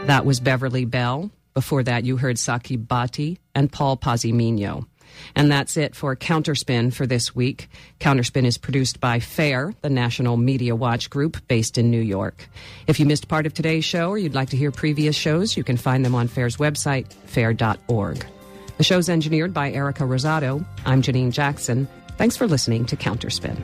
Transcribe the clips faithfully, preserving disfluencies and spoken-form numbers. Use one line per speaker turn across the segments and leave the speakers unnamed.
That was Beverly Bell. Before that, you heard Saki Bhatti and Paul Pazimino. And that's it for Counterspin for this week. Counterspin is produced by FAIR, the National Media Watch Group based in New York. If you missed part of today's show or you'd like to hear previous shows, you can find them on FAIR's website, fair dot org. The show's engineered by Erica Rosado. I'm Janine Jackson. Thanks for listening to Counterspin.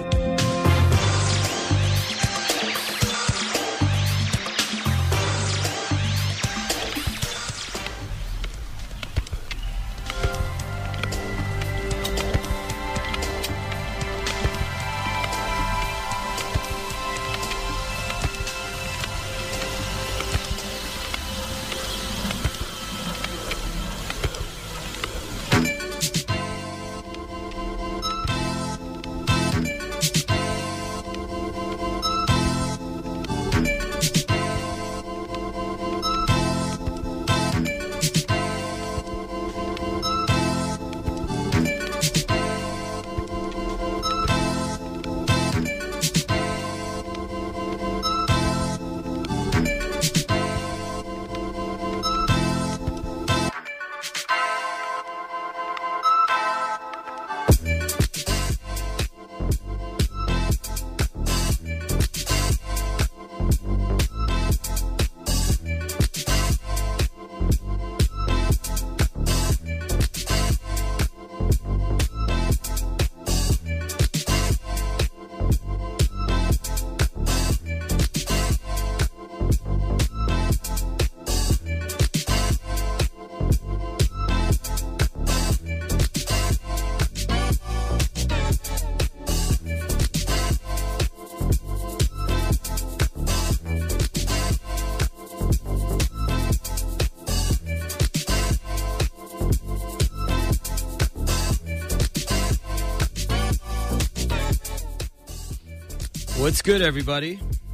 What's good, everybody?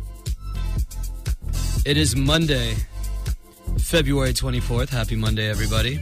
It is Monday, February twenty-fourth. Happy Monday, everybody.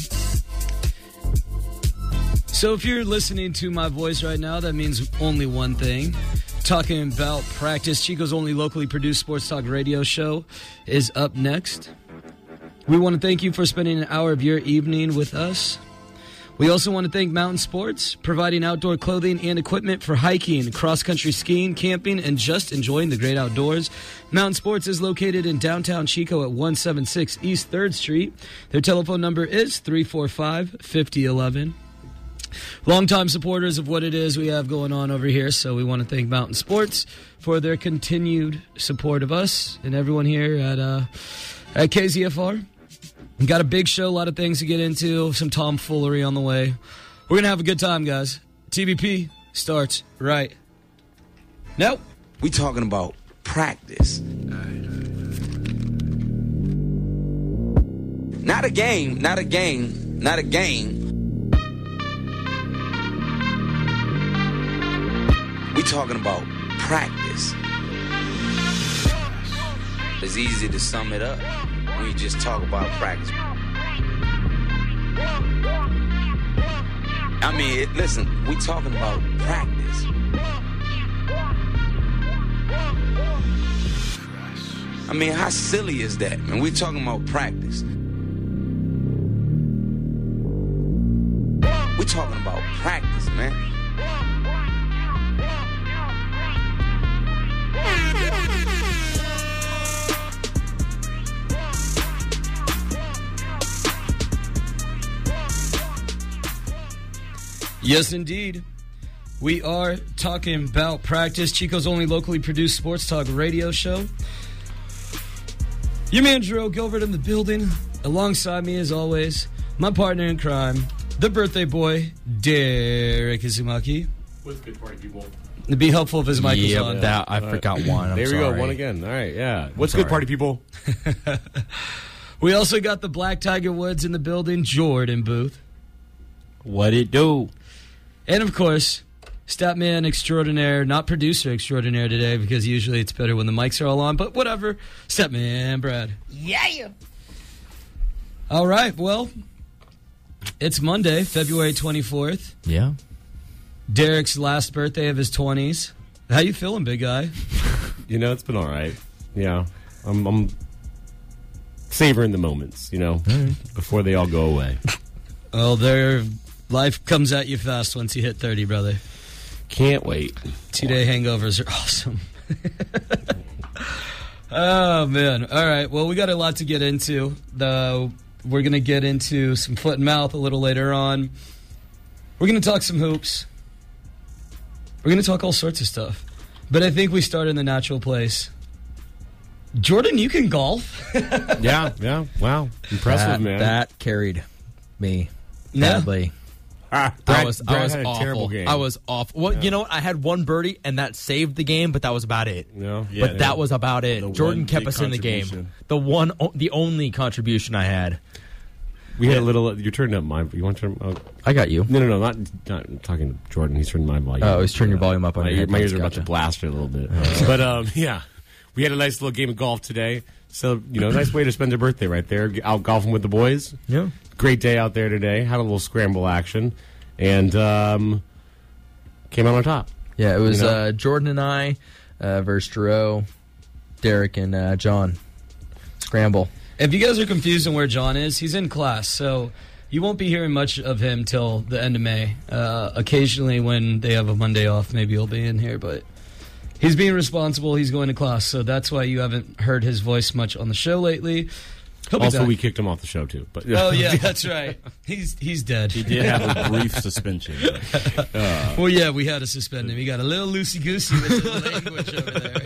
So if you're listening to my voice right now, that means only one thing. Talking about practice, Chico's only locally produced sports talk radio show is up next. We want to thank you for spending an hour of your evening with us. We also want to thank Mountain Sports, providing outdoor clothing and equipment for hiking, cross-country skiing, camping, and just enjoying the great outdoors. Mountain Sports is located in downtown Chico at one seventy-six East third Street. Their telephone number is three four five, five oh one one. Longtime supporters of what it is we have going on over here, so we want to thank Mountain Sports for their continued support of us and everyone here at, uh, at K Z F R. We got a big show, a lot of things to get into, some tomfoolery on the way. We're going to have a good time, guys. T B P starts right now.
We talking about practice. Not a game, not a game, not a game. We talking about practice. It's easy to sum it up. We just talk about practice. I mean, it, listen, we talking about practice. I mean, how silly is that, man? We talking about practice. We talking about practice, man.
Yes, indeed. We are talking about practice. Chico's only locally produced sports talk radio show. Your man, Drew Gilbert, in the building. Alongside me, as always, my partner in crime, the birthday boy, Derek Izumaki.
What's good, party people?
It'd be helpful if his mic was
yeah,
on.
That, I forgot one. I'm
there we
sorry.
go, one again. All right, yeah. What's
sorry.
good, party people?
We also got the Black Tiger Woods in the building, Jordan Booth.
What it do?
And, of course, Statman extraordinaire, not producer extraordinaire today, because usually it's better when the mics are all on, but whatever. Statman Brad.
Yeah.
All right, well, it's Monday, February twenty-fourth.
Yeah.
Derek's last birthday of his twenties. How you feeling, big guy?
You know, it's been all right. Yeah. I'm, I'm savoring the moments, you know, before they all go away.
Oh, their life comes at you fast once you hit thirty, brother.
Can't wait.
Two-day hangovers are awesome. Oh, man. All right. Well, we got a lot to get into. The, we're going to get into some foot and mouth a little later on. We're going to talk some hoops. We're going to talk all sorts of stuff. But I think we start in the natural place. Jordan, you can golf.
yeah, yeah. Wow. Impressive,
that,
man.
That carried me
Yeah.
badly.
Ah,
I
Brad,
was,
Brad
I was
had a
awful.
terrible game.
I was awful. Well,
Yeah.
you know what? I had one birdie, and that saved the game, but that was about it.
No?
Yeah,
but that was about it.
the
Jordan
one
kept
big
us in the game.
contribution.
The one, o- the only contribution I had.
We had a little. You're turning up my. You want to turn? Oh,
I got you.
no, no, no. Not, not talking to Jordan. He's turning my volume.
Oh, he's turning your volume up on
my,
your
ear- my ears
headphones,
are about to
gotcha.
blast it a little bit. But um, yeah, we had a nice little game of golf today. So you know, nice way to spend your birthday right there. Out golfing with the boys.
Yeah.
Great day out there today. Had a little scramble action, and um, came out on top.
Yeah, it was
You know?
uh, Jordan and I uh, versus Jerome, Derek, and uh, John. Scramble.
If you guys are confused on where John is, he's in class, so you won't be hearing much of him till the end of May. Uh, occasionally, when they have a Monday off, maybe he'll be in here, but he's being responsible. He's going to class, so that's why you haven't heard his voice much on the show lately. He'll be
Also,
back.
we kicked him off the show too. But
Oh yeah, that's right. He's he's dead.
He did have a brief suspension.
Well, yeah, we had to suspend him. He got a little loosey goosey with the language over there.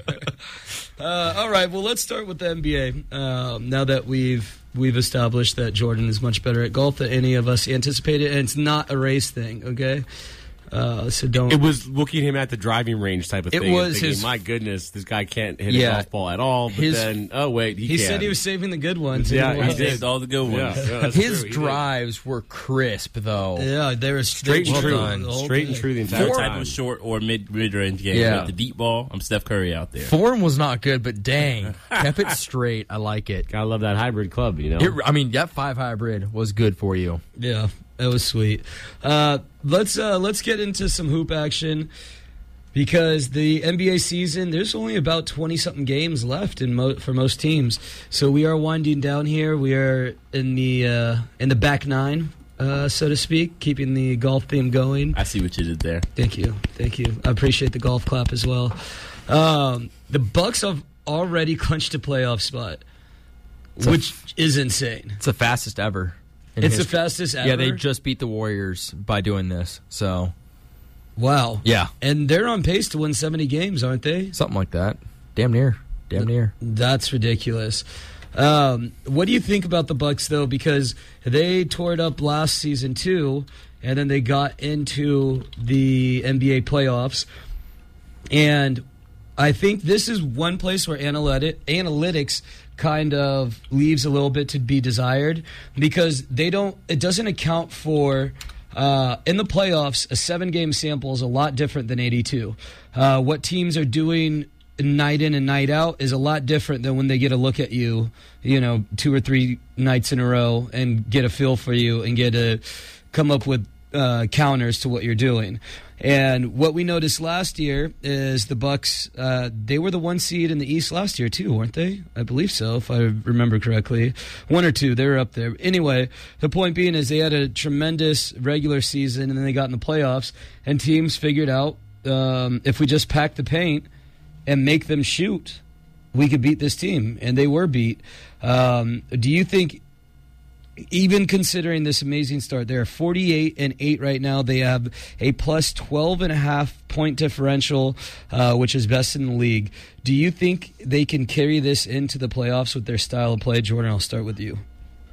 Uh, all right, well, let's start with the N B A. Um, now that we've we've established that Jordan is much better at golf than any of us anticipated, and it's not a race thing, okay? Uh, so don't.
It was looking at him at the driving range type of
It
thing. and
was
thinking,
his-
my goodness, this guy can't hit
Yeah.
a golf ball at all. But
His-
then, oh wait, he,
he
can.
said he was saving the good ones.
Yeah,
and
he
was.
did.
Saved all the good
Yeah,
ones.
yeah, that's
His
true. He did.
drives were crisp, though.
Yeah, they were
straight and
well
true,
done the whole
straight and
thing.
true the entire
That
time.
type of short or mid mid range game.
Yeah.
With the deep ball, I'm Steph Curry out there.
Form was not good, but dang, kept it straight. I like it.
Gotta love that hybrid club, you know.
It- I mean, that five hybrid was good for you.
Yeah, that was sweet. Uh, let's uh, let's get into some hoop action because the N B A season, there's only about twenty something games left in mo- for most teams. So we are winding down here. We are in the uh, in the back nine, uh, so to speak, keeping the golf theme going.
I see what you did there.
Thank you, thank you. I appreciate the golf clap as well. Um, the Bucks have already clinched a playoff spot,
a-
which is insane.
It's the fastest ever. in
It's the
history.
fastest ever.
Yeah, they just beat the Warriors by doing this. So,
Wow.
yeah,
And they're on pace to win seventy games, aren't they?
something like that. Damn near. Damn near.
That's ridiculous. Um, what do you think about the Bucks, though? Because they tore it up last season, too, and then they got into the N B A playoffs. And I think this is one place where analytic, analytics kind of leaves a little bit to be desired because they don't. It doesn't account for uh, in the playoffs. A seven-game sample is a lot different than eighty-two. Uh, what teams are doing night in and night out is a lot different than when they get a look at you, you know, two or three nights in a row and get a feel for you and get a come up with uh, counters to what you're doing. And what we noticed last year is the Bucks. Uh, they were the one seed in the East last year too, weren't they? I believe so, if I remember correctly. One or two, they were up there. Anyway, the point being is they had a tremendous regular season, and then they got in the playoffs, and teams figured out um, if we just pack the paint and make them shoot, we could beat this team, and they were beat. Um, do you think? Even considering this amazing start, they're forty-eight and eight right now. They have a plus twelve and a half point differential, uh, which is best in the league. Do you think they can carry this into the playoffs with their style of play? Jordan, I'll start with you.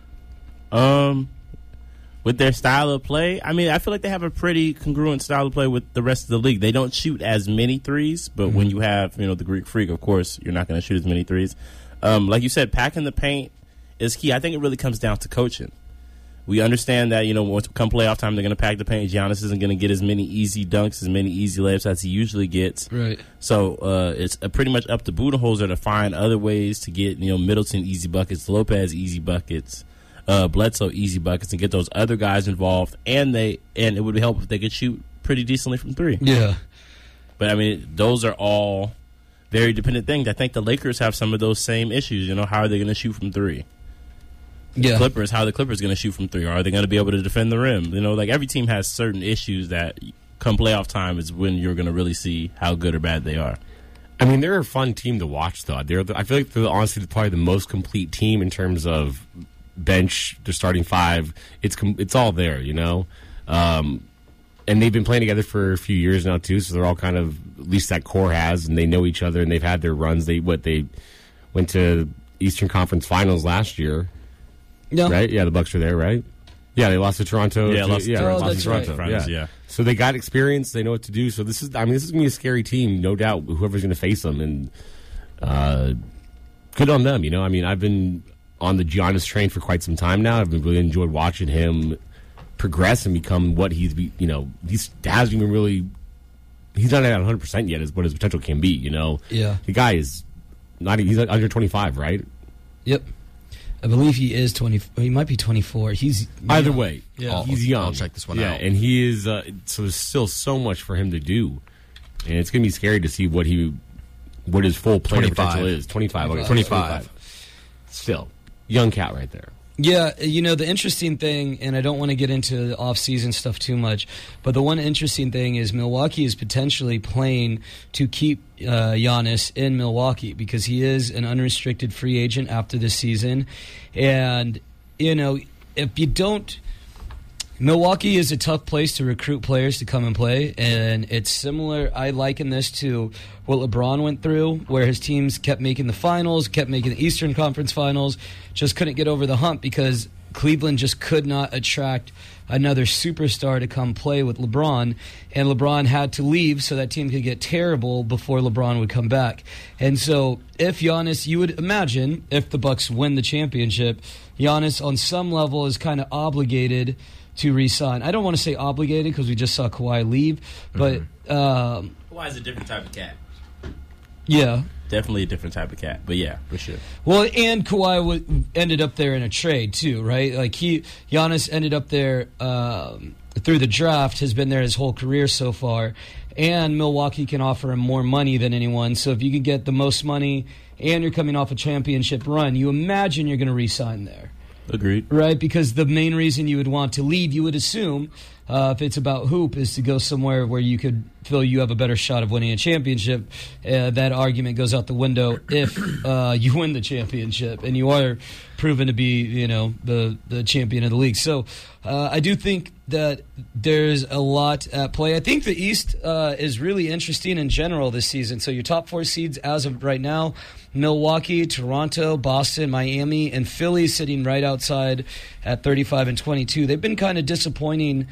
Um, with their style of play, I mean, I feel like they have a pretty congruent style of play with the rest of the league. They don't shoot as many threes, but mm-hmm. when you have, you know, the Greek Freak, of course, you're not going to shoot as many threes. Um, like you said, packing the paint is key. I think it really comes down to coaching. We understand that, you know, once come playoff time, they're going to pack the paint. Giannis isn't going to get as many easy dunks, as many easy layups as he usually gets.
Right.
So uh, it's uh, pretty much up to Budenholzer to find other ways to get, you know, Middleton easy buckets, Lopez easy buckets, uh, Bledsoe easy buckets, and get those other guys involved. And they and it would help if they could shoot pretty decently from three.
Yeah.
But, I mean, those are all very dependent things. I think the Lakers have some of those same issues. You know, how are they going to shoot from three?
Yeah.
Clippers, how are the Clippers going to shoot from three? Are they going to be able to defend the rim? You know, like every team has certain issues that come playoff time is when you're going to really see how good or bad they are.
I mean, they're a fun team to watch, though. They're the, I feel like they're honestly probably the most complete team in terms of bench, their starting five. It's com- it's all there, you know. Um, and they've been playing together for a few years now too, so they're all kind of, at least that core has, and they know each other, and they've had their runs. They what they went to Eastern Conference Finals last year,
No.
right? Yeah, the Bucks were there, right? Yeah, they lost to Toronto.
Yeah,
to,
lost to
yeah,
Toronto.
lost
Oh, that's
to Toronto.
right.
Yeah.
Finals, yeah.
So they got experience. They know what to do. So this is, I mean, this is going to be a scary team, no doubt. Whoever's going to face them, and uh, good on them. You know, I mean, I've been on the Giannis train for quite some time now. I've been really enjoyed watching him progress and become what he's, be, you know, he's hasn't even really. He's not at one hundred percent yet, as what his potential can be. You know,
Yeah.
the guy is not. He's like under twenty-five, right?
Yep. I believe he is twenty. He might be twenty-four. He's
Either way,
Yeah.
he's
I'll-
young.
I'll check this one
yeah,
out.
and he is. Uh, so there's still so much for him to do, and it's going to be scary to see what he, what his full player
twenty-five.
potential is. Twenty-five. Okay,
twenty-five.
Still, young cat right there.
Yeah, you know, the interesting thing, and I don't want to get into the off-season stuff too much, but the one interesting thing is Milwaukee is potentially playing to keep uh, Giannis in Milwaukee because he is an unrestricted free agent after this season. And, you know, if you don't... Milwaukee is a tough place to recruit players to come and play, and it's similar. I liken this to what LeBron went through, where his teams kept making the finals, kept making the Eastern Conference Finals, just couldn't get over the hump because Cleveland just could not attract another superstar to come play with LeBron, and LeBron had to leave so that team could get terrible before LeBron would come back. And so if Giannis, you would imagine, if the Bucks win the championship, Giannis on some level is kind of obligated to re-sign. I don't want to say obligated because we just saw Kawhi leave, but um,
Kawhi's a different type of cat.
yeah.
Definitely a different type of cat, but yeah, for sure.
Well, and Kawhi w- ended up there in a trade too, right? Like he, Giannis ended up there um, through the draft. Has been there his whole career so far, and Milwaukee can offer him more money than anyone. So if you can get the most money, and you're coming off a championship run, you imagine you're going to re-sign there.
Agreed.
Right, because the main reason you would want to leave, you would assume, uh, if it's about hoop, is to go somewhere where you could feel you have a better shot of winning a championship. Uh, that argument goes out the window if uh, you win the championship and you are proven to be, you know, the the champion of the league. So uh, I do think that there's a lot at play. I think the East uh, is really interesting in general this season. So your top four seeds as of right now: Milwaukee, Toronto, Boston, Miami, and Philly sitting right outside at thirty-five and twenty-two. They've been kind of disappointing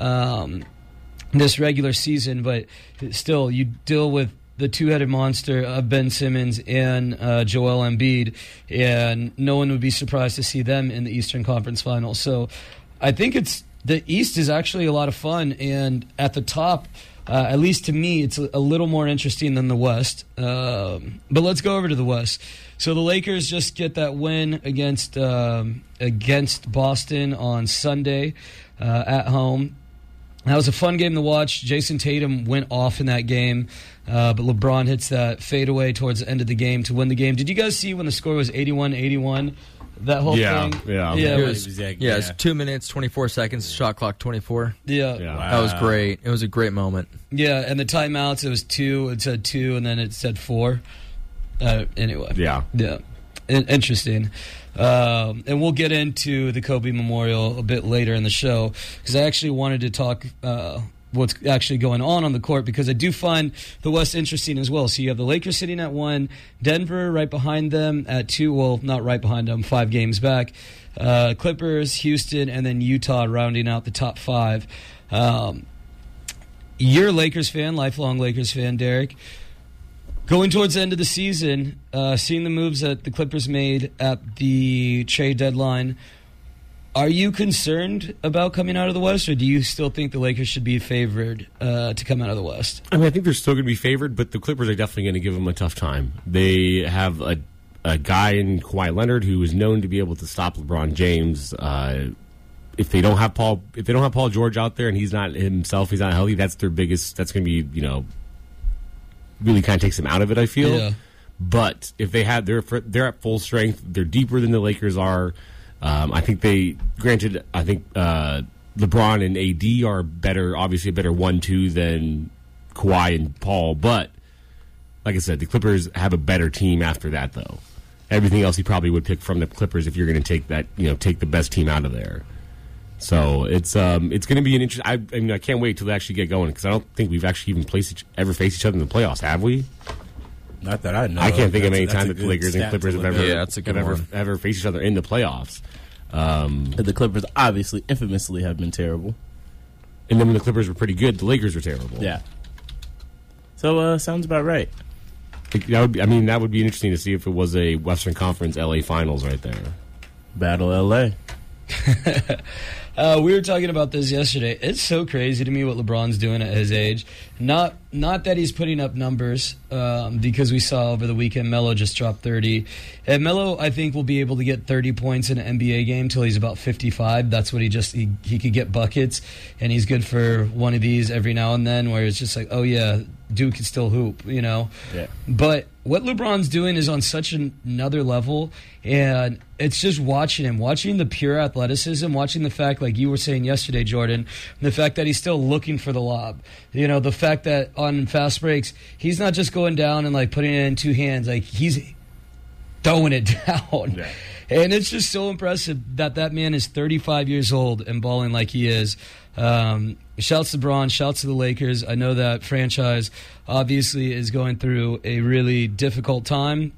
um, this regular season, but still, you deal with the two-headed monster of Ben Simmons and uh, Joel Embiid, and no one would be surprised to see them in the Eastern Conference Finals. So I think it's the East is actually a lot of fun, and at the top, Uh, at least to me, it's a, a little more interesting than the West. Um, but let's go over to the West. So the Lakers just get that win against um, against Boston on Sunday uh, at home. That was a fun game to watch. Jason Tatum went off in that game, uh, but LeBron hits that fadeaway towards the end of the game to win the game. Did you guys see when the score was eighty-one eighty-one? That whole
Yeah,
thing?
yeah.
Yeah,
It
it
was,
was-
yeah,
yeah.
it's two minutes, twenty-four seconds, shot clock twenty-four.
yeah.
Yeah.
That was great. It was a great moment.
Yeah, and the timeouts, it was two. It said two, and then it said four. Uh, anyway.
Yeah.
Yeah. In- interesting. Um, and we'll get into the Kobe Memorial a bit later in the show because I actually wanted to talk uh, what's actually going on on the court because I do find the West interesting as well. So you have the Lakers sitting at one, Denver right behind them at two. Well, not right behind them, five games back. Uh, Clippers, Houston, and then Utah rounding out the top five. Um, you're a Lakers fan, lifelong Lakers fan, Derek. Going towards the end of the season, uh, seeing the moves that the Clippers made at the trade deadline, are you concerned about coming out of the West, or do you still think the Lakers should be favored uh, to come out of the West?
I mean, I think they're still going to be favored, but the Clippers are definitely going to give them a tough time. They have a, a guy in Kawhi Leonard who is known to be able to stop LeBron James. Uh, if they don't have Paul, if they don't have Paul George out there and he's not himself, he's not healthy. That's their biggest. That's going to be, you know, really kind of takes them out of it. I feel.
Yeah.
But if they have, they're they're at full strength. They're deeper than the Lakers are. Um, I think they, granted, I think uh, LeBron and A D are better, obviously a better one two than Kawhi and Paul, but like I said, the Clippers have a better team after that, though. Everything else he probably would pick from the Clippers if you're going to take that, you know, take the best team out of there. So it's um it's going to be an interesting. I, I mean, I can't wait till they actually get going because I don't think we've actually even placed each, ever faced each other in the playoffs, have we?
Not that I know.
I can't think of
That's
any
a- that's
time
a
that the
good
Lakers and
stat
Clippers
to
have
look
ever
at.
Yeah, that's a good
have ever,
one.
ever faced each other in the playoffs. Um,
The Clippers obviously, infamously, have been terrible.
and then when the Clippers were pretty good, the Lakers were terrible.
Yeah. So uh, sounds about right.
Like, that would be, I mean, that would be interesting to see if it was a Western Conference L A Finals right there.
Battle L A.
Uh, we were talking about this yesterday. It's so crazy to me what LeBron's doing at his age. Not not that he's putting up numbers, um, because we saw over the weekend Melo just dropped thirty. And Melo, I think, will be able to get thirty points in an N B A game till he's about fifty-five. That's what he just he, he could get buckets, and he's good for one of these every now and then, where it's just like, oh yeah, Duke can still hoop, you know.
Yeah.
But what LeBron's doing is on such an, another level, and it's just watching him, watching the pure athleticism, watching the fact, like you were saying yesterday, Jordan, the fact that he's still looking for the lob. You know, the fact that on fast breaks, he's not just going down and like putting it in two hands, like he's throwing it down.
Yeah.
And it's just so impressive that that man is thirty-five years old and balling like he is. Um, shouts to LeBron, shouts to the Lakers. I know that franchise obviously is going through a really difficult time.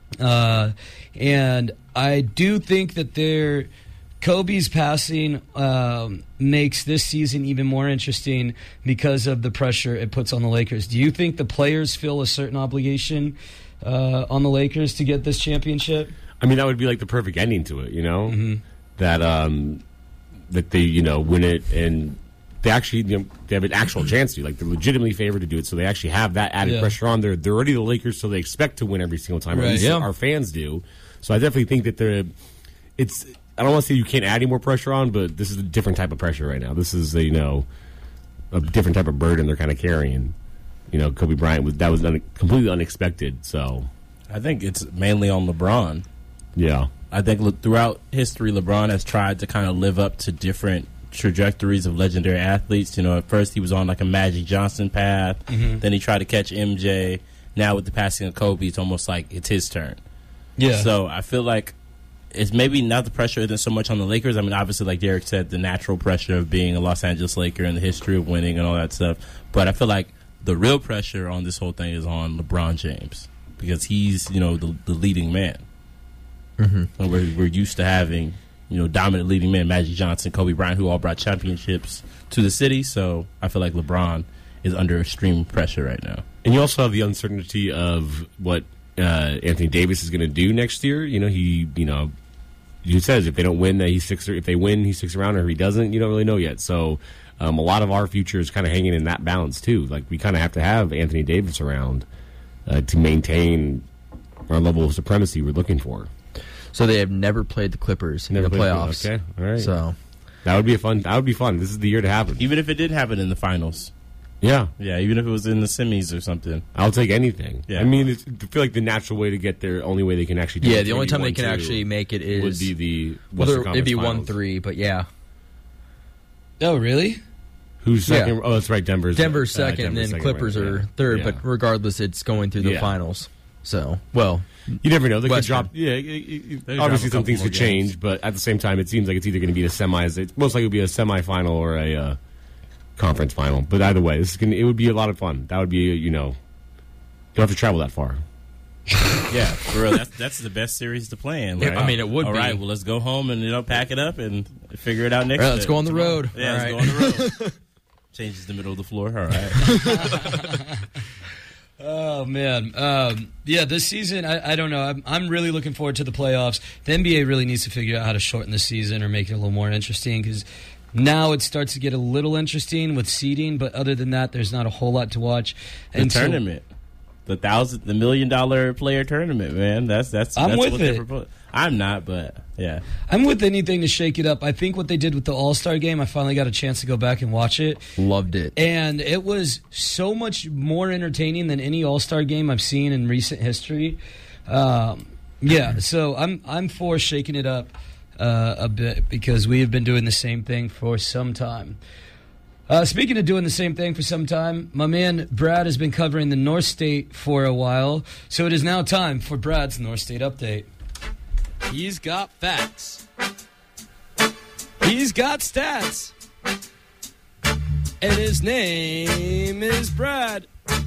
Uh, and I do think that their Kobe's passing um, makes this season even more interesting because of the pressure it puts on the Lakers. Do you think the players feel a certain obligation uh, on the Lakers to get this championship?
I mean, that would be like the perfect ending to it, you know?
Mm-hmm.
That um, that they, you know, win it and they actually, you know, they have an actual chance to. Like, they're legitimately favored to do it, so they actually have that added
Yeah.
pressure on. They're, they're already the Lakers, so they expect to win every single time. Or
Right.
at least
Yeah.
our fans do. So I definitely think that they're, it's, I don't want to say you can't add any more pressure on, but this is a different type of pressure right now. This is, a, you know, a different type of burden they're kind of carrying. You know, Kobe Bryant, was that was un- completely unexpected, so,
I think it's mainly on LeBron.
yeah.
I think look, throughout history, LeBron has tried to kind of live up to different trajectories of legendary athletes. You know, at first he was on like a Magic Johnson path.
Mm-hmm.
Then he tried to catch M J. Now with the passing of Kobe, it's almost like it's his turn.
Yeah.
So I feel like it's maybe not the pressure isn't so much on the Lakers. I mean, obviously, like Derek said, the natural pressure of being a Los Angeles Laker and the history of winning and all that stuff. But I feel like the real pressure on this whole thing is on LeBron James because he's, you know, the, the leading man.
Mm-hmm.
And we're, we're used to having, you know, dominant leading men, Magic Johnson, Kobe Bryant, who all brought championships to the city. So I feel like LeBron is under extreme pressure right now.
And you also have the uncertainty of what uh, Anthony Davis is going to do next year. You know, he, you know, he says if they don't win, that he sticks. If they win, he sticks around, or if he doesn't, you don't really know yet. So um, a lot of our future is kind of hanging in that balance too. Like we kind of have to have Anthony Davis around uh, to maintain our level of supremacy we're looking for.
So they have never played the Clippers
Never
in the
played-
playoffs.
Okay, all right.
So
That would be a fun. That would be fun. This is the year to happen.
Even if it did happen in the finals.
Yeah,
Yeah, even if it was in the semis or something.
I'll take anything.
Yeah.
I mean, it's, I feel like the natural way to get there, only way they can actually do
yeah,
it
the
would
only
be
time they
one,
can
two,
actually make it is
would be the
well,
Western
there- it'd be
Conference
one
Finals.
three, but yeah,
Oh, really?
Who's second?
Yeah.
Oh, that's right. Denver's
Denver's
uh,
second,
Denver's
and then
second,
Clippers
right,
are
yeah.
third.
Yeah.
But regardless, it's going through the
Yeah.
finals. So well,
You never know. They could
Western.
drop. Yeah, it- it-
They could
obviously
drop a
some
couple
things
more
could change,
games.
but at the same time, it seems like it's either going to be a semi. It's most likely it'll be a semifinal or a uh, conference final. But either way, this is gonna, it would be a lot of fun. That would be, you know, you don't have to travel that far.
Yeah, for real. That's, that's the best series to play in.
Yeah, I mean, it would
All
be.
right, well, let's go home and, you know, pack it up and figure it out next
All right, let's
to-
go on the
tomorrow.
road.
Yeah,
All
let's
right.
go on the road. Changes the middle of the floor. All right.
Oh man, um, yeah. This season, I, I don't know. I'm, I'm really looking forward to the playoffs. The N B A really needs to figure out how to shorten the season or make it a little more interesting because now it starts to get a little interesting with seeding. But other than that, there's not a whole lot to watch.
The
And so-
tournament. The thousand, the million dollar player tournament, man. That's that's.
I'm
that's
with
what
it.
They propose. I'm not, but yeah.
I'm with anything to shake it up. I think what they did with the All Star game, I finally got a chance to go back and watch it.
loved it.
And it was so much more entertaining than any All Star game I've seen in recent history. Um, yeah, so I'm I'm for shaking it up. uh, a bit because we have been doing the same thing for some time. Uh, speaking of doing the same thing for some time, my man Brad has been covering the North State for a while, so it is now time for Brad's North State update. He's got facts. He's got stats. And his name is Brad.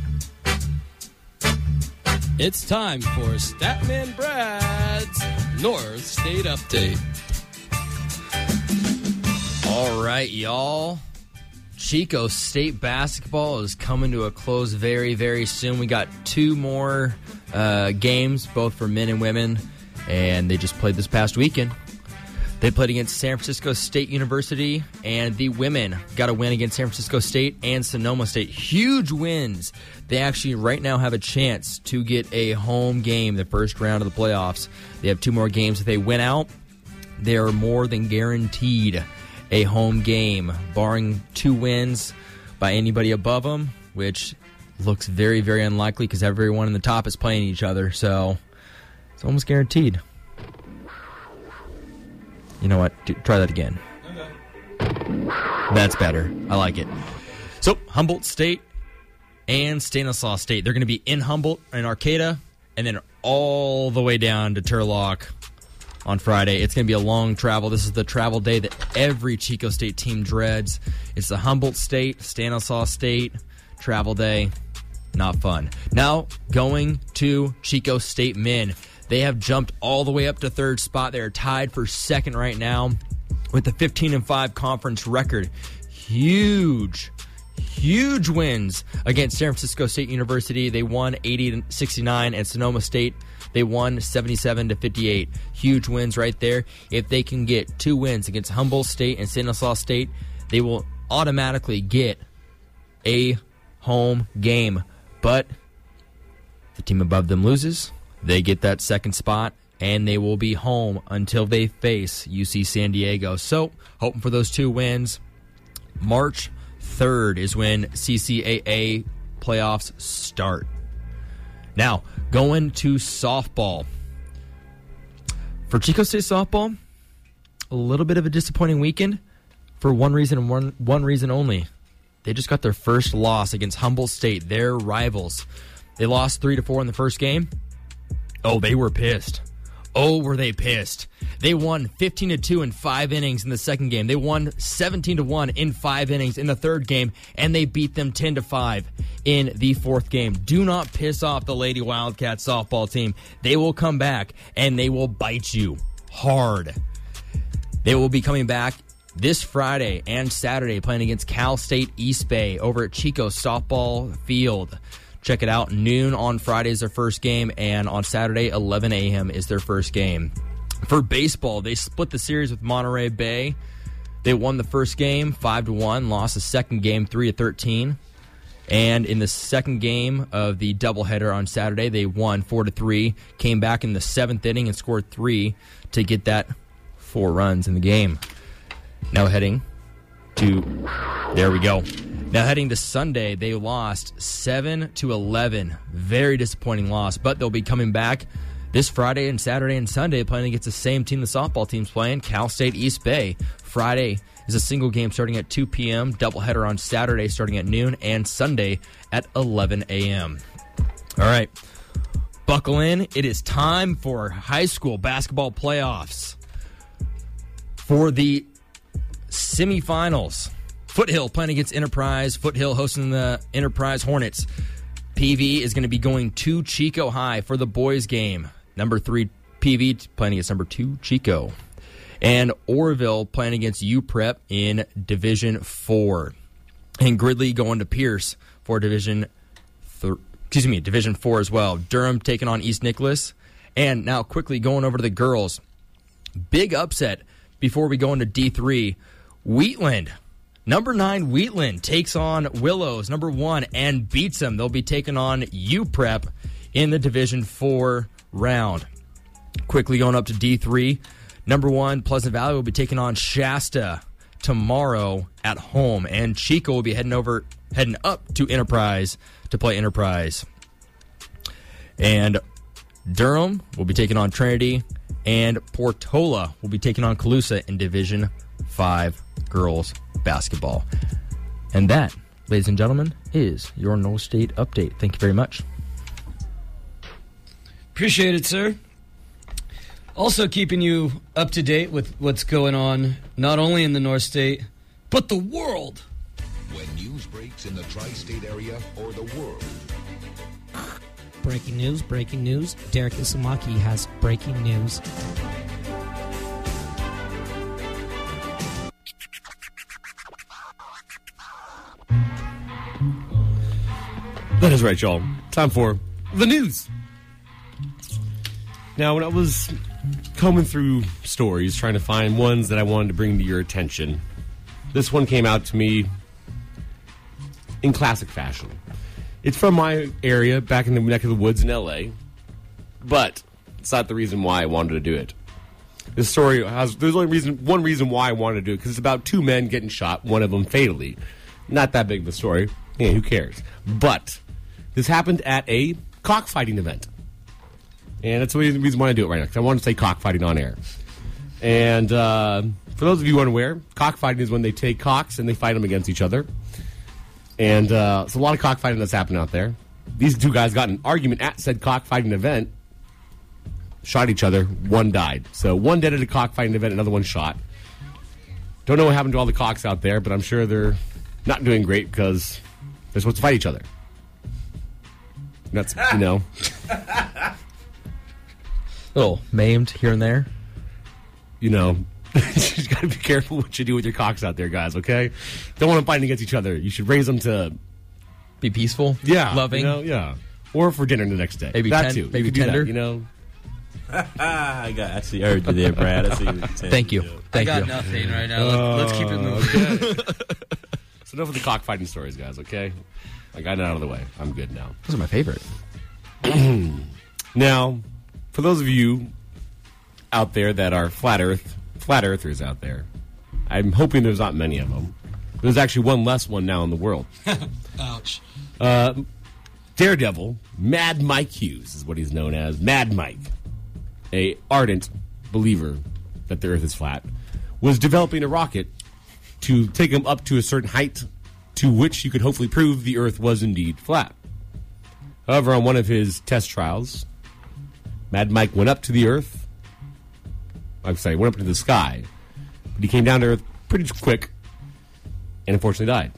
It's time for Statman Brad's North State update.
All right, y'all. Chico State basketball is coming to a close very, very soon. We got two more uh, games, both for men and women, and they just played this past weekend. They played against San Francisco State University, and the women got a win against San Francisco State and Sonoma State. Huge wins. They actually right now have a chance to get a home game the first round of the playoffs. They have two more games. If they win out, they are more than guaranteed a home game, barring two wins by anybody above them, which looks very, very unlikely because everyone in the top is playing each other, so it's almost guaranteed. You know what? Do, try that again. Okay. That's better. I like it. So, Humboldt State and Stanislaus State. They're going to be in Humboldt and Arcata, and then all the way down to Turlock on Friday. It's going to be a long travel. This is the travel day that every Chico State team dreads. It's the Humboldt State, Stanislaus State travel day. Not fun. Now, going to Chico State men. They have jumped all the way up to third spot. They are tied for second right now with a fifteen and five conference record. Huge, huge wins against San Francisco State University. They won eighty to sixty-nine, and Sonoma State, they won seventy-seven to fifty-eight. Huge wins right there. If they can get two wins against Humboldt State and Stanislaus State, they will automatically get a home game. But if the team above them loses, they get that second spot, and they will be home until they face U C San Diego. So, hoping for those two wins. March third is when C C A A playoffs start. Now, going to softball. For Chico State softball, a little bit of a disappointing weekend for one reason and one, one reason only. They just got their first loss against Humboldt State, their rivals. They lost three to four in the first game. Oh, they were pissed. Oh, were they pissed. They won fifteen to two in five innings in the second game. They won seventeen to one in five innings in the third game, and they beat them ten to five in the fourth game. Do not piss off the Lady Wildcats softball team. They will come back, and they will bite you hard. They will be coming back this Friday and Saturday playing against Cal State East Bay over at Chico Softball Field. Check it out. Noon on Friday is their first game, and on Saturday, eleven a.m. is their first game. For baseball, they split the series with Monterey Bay. They won the first game five to one, lost the second game three to thirteen. And in the second game of the doubleheader on Saturday, they won four to three, came back in the seventh inning and scored three to get that four runs in the game. Now heading to, there we go. Now heading to Sunday, they lost seven to eleven. Very disappointing loss, but they'll be coming back this Friday and Saturday and Sunday playing against the same team the softball team's playing, Cal State East Bay. Friday is a single game starting at two p.m., doubleheader on Saturday starting at noon, and Sunday at eleven a.m. All right, buckle in. It is time for high school basketball playoffs. For the semifinals, Foothill playing against Enterprise. Foothill hosting the Enterprise Hornets. P V is going to be going to Chico High for the boys game. Number three P V playing against number two Chico. And Oroville playing against U P R E P in Division four. And Gridley going to Pierce for Division th- excuse me, Division four as well. Durham taking on East Nicholas. And now quickly going over to the girls. Big upset before we go into D three. Wheatland. Number nine, Wheatland, takes on Willows, number one, and beats them. They'll be taking on U P R E P in the Division four round. Quickly going up to D three. Number one, Pleasant Valley will be taking on Shasta tomorrow at home. And Chico will be heading over, heading up to Enterprise to play Enterprise. And Durham will be taking on Trinity. And Portola will be taking on Calusa in Division five girls basketball. And that, ladies and gentlemen, is your North State update. Thank you very much.
Appreciate it, sir. Also keeping you up to date with what's going on, not only in the North State, but the world.
When news breaks in the tri-state area or the world.
Breaking news, breaking news. Derek Isomaki has breaking news.
That is right, y'all. Time for the news. Now, when I was combing through stories, trying to find ones that I wanted to bring to your attention, this one came out to me in classic fashion. It's from my area, back in the neck of the woods in L A, but it's not the reason why I wanted to do it. This story has, there's only reason, one reason why I wanted to do it, because it's about two men getting shot, one of them fatally. Not that big of a story. Yeah, who cares? But this happened at a cockfighting event. And that's the reason why I do it right now, because I want to say cockfighting on air. And uh, for those of you unaware, cockfighting is when they take cocks and they fight them against each other. And uh, it's a lot of cockfighting that's happening out there. These two guys got in an argument at said cockfighting event, shot each other, one died. So one dead at a cockfighting event, another one shot. Don't know what happened to all the cocks out there, but I'm sure they're not doing great because they're supposed to fight each other. That's, you know.
A little maimed here and there.
You know, you just got to be careful what you do with your cocks out there, guys, okay? Don't want them fighting against each other. You should raise them to
be peaceful,
yeah,
loving.
You know, yeah. Or for dinner the next day.
Maybe
that
ten,
too.
maybe
you
tender.
That, you know.
I got. I see. Heard you there, Brad. I see what you're saying.
Thank you. Thank
I got
you.
nothing right now. Uh, Let's keep it moving.
Okay. So enough of the cockfighting stories, guys, okay? I got it out of the way. I'm good now.
Those are my favorite.
Now, for those of you out there that are flat earth, flat earthers out there, I'm hoping there's not many of them. There's actually one less one now in the world.
Ouch.
Uh, Daredevil, Mad Mike Hughes is what he's known as. Mad Mike, a ardent believer that the earth is flat, was developing a rocket to take him up to a certain height to which you could hopefully prove the earth was indeed flat. However, on one of his test trials, Mad Mike went up to the earth. I'm sorry, went up to the sky. But he came down to earth pretty quick and unfortunately died.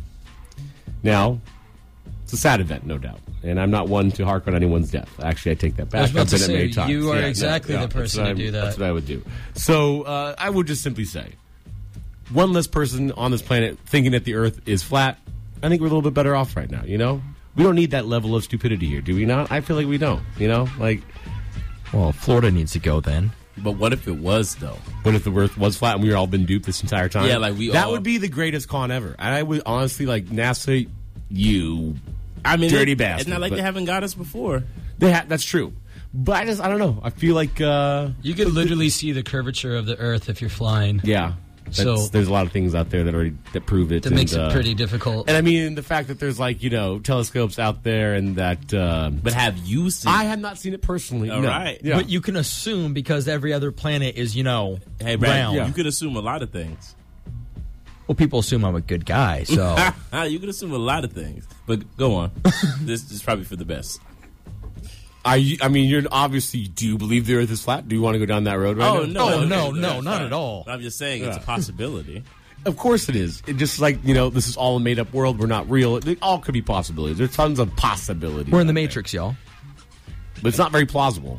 Now, it's a sad event, no doubt. And I'm not one to hark on anyone's death. Actually, I take that back.
I was about
I've
to
been
say,
it many times.
you are
Yeah,
exactly
no,
the
yeah,
person
that's
to
what
do
I-
that.
That's what I would do. So uh, I would just simply say, one less person on this planet thinking that the earth is flat, I think we're a little bit better off right now, you know? We don't need that level of stupidity here, do we not? I feel like we don't, you know? Like,
Well, Florida needs to go then.
But what if it was though?
what if the earth was flat and we were all been duped this entire time?
Yeah, like we
That
all-
would be the greatest con ever. And I would honestly, like, NASA, you...
I mean,
Dirty
it,
bastard,
It's not like
but-
they haven't got us before.
They ha- that's true. But I just, I don't know. I feel like, uh...
You could literally see the curvature of the earth if you're flying.
yeah. That's,
So-
there's a lot of things out there that already that prove it.
That
and,
makes
uh,
it pretty difficult.
And I mean, the fact that there's, like, you know, telescopes out there and that... Um,
But have you seen?
I have not seen it personally.
All
no.
right.
Yeah.
But you can assume because every other planet is, you know,
hey, Brad,
round.
Yeah.
you could assume a lot of things.
Well, people assume I'm a good guy, so
You could assume a lot of things. But go on. This is probably for the best.
Are you, I mean, you're obviously, do you believe the earth is flat? Do you want to go down that road right
Oh
now?
no,
Oh, no,
okay,
no,
that's
not
fine.
at all.
I'm just saying it's a possibility.
Of course it is. It just like, you know, this is all a made-up world. We're not real. It, it all could be possibilities. There's tons of possibilities.
we're in the
out there.
Matrix, y'all.
But it's not very plausible.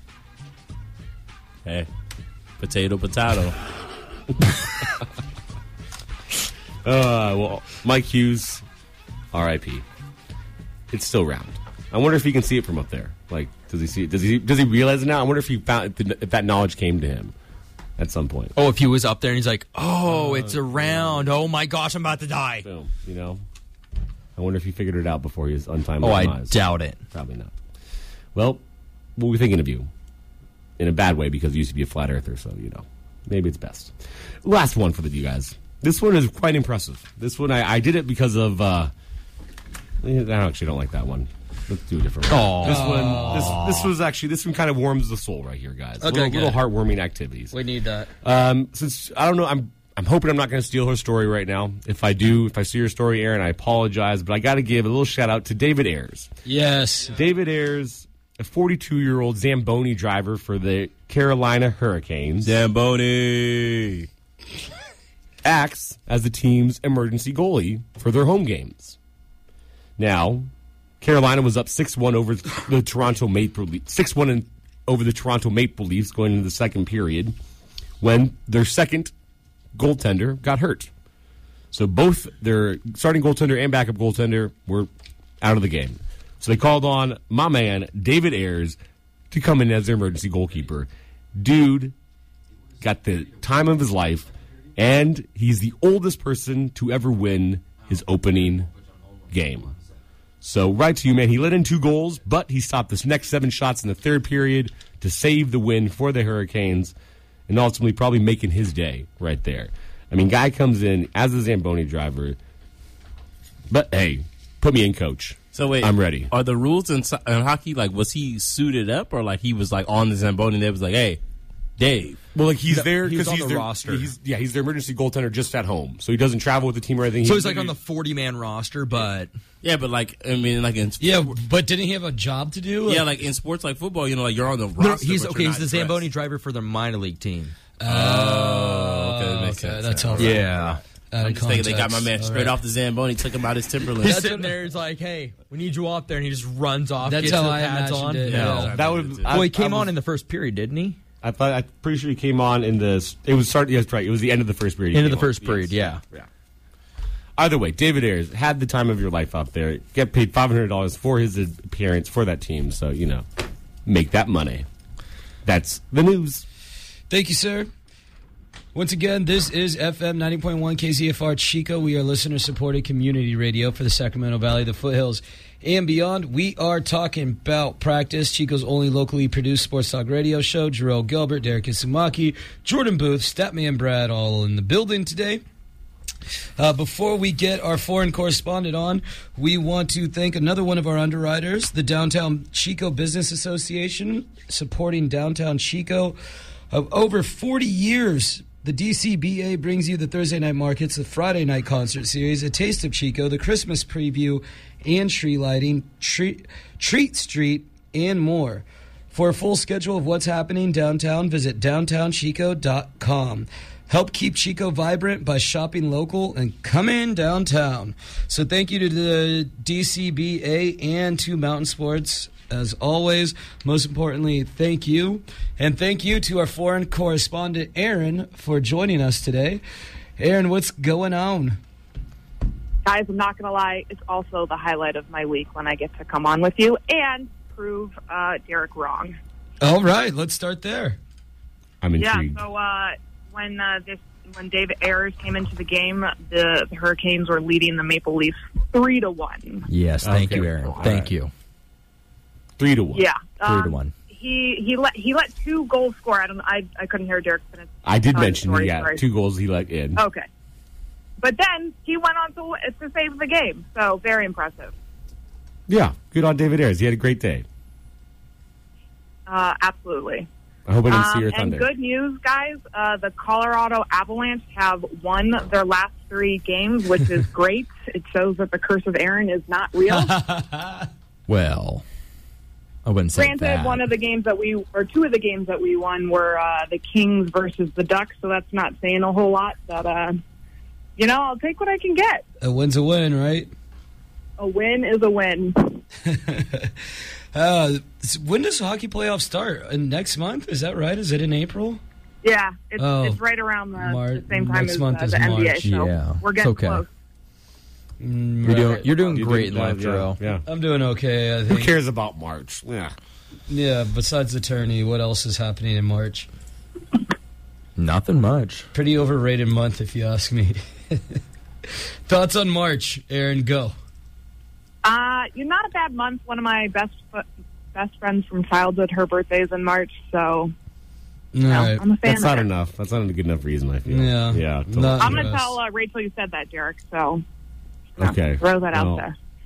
Hey, potato, potato.
Uh, well, Mike Hughes, R I P It's still round. I wonder if he can see it from up there. Like, does he see it? Does he? Does he realize it now? I wonder if he found if, the, if that knowledge came to him at some point.
Oh, if he was up there and he's like, oh, it's around. Oh, my gosh, I'm about to die.
Boom. You know. I wonder if he figured it out before his untimely
Oh, I
demise.
doubt it.
Probably not. Well, we'll be thinking of you in a bad way because you used to be a flat earther, so, you know, maybe it's best. Last one for the you guys. This one is quite impressive. This one, I, I did it because of, uh, I actually don't like that one. let's do a different one.
Aw.
This one, this, this was actually this one kind of warms the soul right here, guys.
Okay,
little,
good.
little heartwarming activities.
We need that.
Um, since I don't know, I'm I'm hoping I'm not going to steal her story right now. If I do, if I see her story, Aaron, I apologize, but I got to give a little shout out to David Ayers.
Yes.
David Ayers, a forty-two-year-old Zamboni driver for the Carolina Hurricanes.
Zamboni
Acts as the team's emergency goalie for their home games. Now, Carolina was up six one over the Toronto Maple Leafs, six one over the Toronto Maple Leafs going into the second period when their second goaltender got hurt. So both their starting goaltender and backup goaltender were out of the game. So they called on my man, David Ayers, to come in as their emergency goalkeeper. Dude got the time of his life, and he's the oldest person to ever win his opening game. So right to you, man. He let in two goals, but he stopped the next seven shots in the third period to save the win for the Hurricanes, and ultimately probably making his day right there. I mean, guy comes in as a Zamboni driver, but hey, put me in, coach.
So wait,
I'm ready.
Are the rules in, so- in hockey like was he suited up or like he was like on the Zamboni and they was like, hey, Dave?
Well, like he's there
he was
because
on
he's
the
their,
roster.
He's, yeah, he's their emergency goaltender just at home, so he doesn't travel with the team or anything.
So he's like on the forty-man roster, but
Yeah, but like I mean, like in
Yeah, but didn't he have a job to do?
yeah, like in sports like football, you know, like you're on the
no,
roster.
he's
but
okay.
you're
He's
not
the Zamboni
dressed.
driver for their minor league team.
Oh, okay, that makes
okay,
sense.
that's all right.
Yeah.
Out
I'm
of
just thinking they got my
context.
man
All
straight
right.
off the Zamboni, took him out his Timberland.
He's sitting there. He's like, "Hey, we need you off there," and he just runs off.
That's
gets
how
the
I
pads
imagined
on.
it,
No,
yeah.
That would.
well, he came
I, I
on
was-
in the first period, didn't he?
I thought. I'm pretty sure he came on in the. It was start. Yes, right. It was the end of the first period. he
End of
came
the first
on.
period,
Yes.
yeah.
Yeah. Either way, David Ayers had the time of your life out there. Get paid five hundred dollars for his appearance for that team. So you know, make that money. That's the news.
Thank you, sir. Once again, this is F M ninety point one K Z F R Chico. We are listener-supported community radio for the Sacramento Valley, the foothills, and beyond. We are talking about practice. Chico's only locally produced sports talk radio show. Jarrell Gilbert, Derek Isumaki, Jordan Booth, Statman Brad, all in the building today. Uh, before we get our foreign correspondent on, we want to thank another one of our underwriters, the Downtown Chico Business Association, supporting Downtown Chico of over forty years. The D C B A brings you the Thursday night markets, the Friday night concert series, a taste of Chico, the Christmas preview, and tree lighting, treat, treat street, and more. For a full schedule of what's happening downtown, visit downtown chico dot com. Help keep Chico vibrant by shopping local and come in downtown. So thank you to the D C B A and to Mountain Sports. As always, most importantly, thank you. And thank you to our foreign correspondent, Aaron, for joining us today. Aaron, what's going on?
Guys, I'm not going to lie, it's also the highlight of my week when I get to come on with you and prove uh, Derek wrong.
All right, let's start there.
I'm
Yeah,
intrigued.
so uh, when uh, this when David Ayers came into the game, the, the Hurricanes were leading the Maple Leafs three to one.
Yes, thank
Okay.
you, Aaron.
All
Thank
right.
you.
Three to one.
Yeah,
Three to
um,
one.
He he let he let two goals score. I don't. I I couldn't hear Derek finish.
I did
uh,
mention
story,
he got
sorry.
two goals he let in.
Okay, but then he went on to to save the game. So very impressive.
Yeah, good on David Ayers. He had a great day.
Uh, absolutely.
I hope I didn't see
Um,
your
and
thunder.
good news, guys. Uh, the Colorado Avalanche have won their last three games, which is great. It shows that the curse of Aaron is not real.
Well, I wouldn't say
Granted,
that.
one of the games that we, or two of the games that we won were uh, the Kings versus the Ducks, so that's not saying a whole lot. But, uh, you know, I'll take what I can get.
A win's a win, right?
A win is a win.
Uh, when does hockey playoffs start? Uh, next month? Is that right? Is it in April?
Yeah, it's,
Oh,
it's right around the,
Mar-
the same time
next
as
month
uh,
is
the N B A,
March.
so
Yeah,
we're
it's
getting
okay.
close.
Mm,
You're doing,
right.
you're doing
You
great
did
in life,
that, yeah,
Jarrell.
Yeah.
I'm doing okay, I
Who
think.
cares about March? Yeah.
Yeah, besides the tourney, what else is happening in March?
Nothing much.
Pretty overrated month, if you ask me. Thoughts on March, Aaron? Go.
Uh, you're not a bad month. One of my best best friends from childhood, her birthday's in March, so
All
you know,
right.
I'm a fan
That's
of
not
it.
enough. That's not a good enough reason, I feel.
Yeah.
Yeah. totally.
Not-
I'm going to
Yes.
tell uh, Rachel you said that, Derek, so you know,
Okay.
throw that out
Well,
there.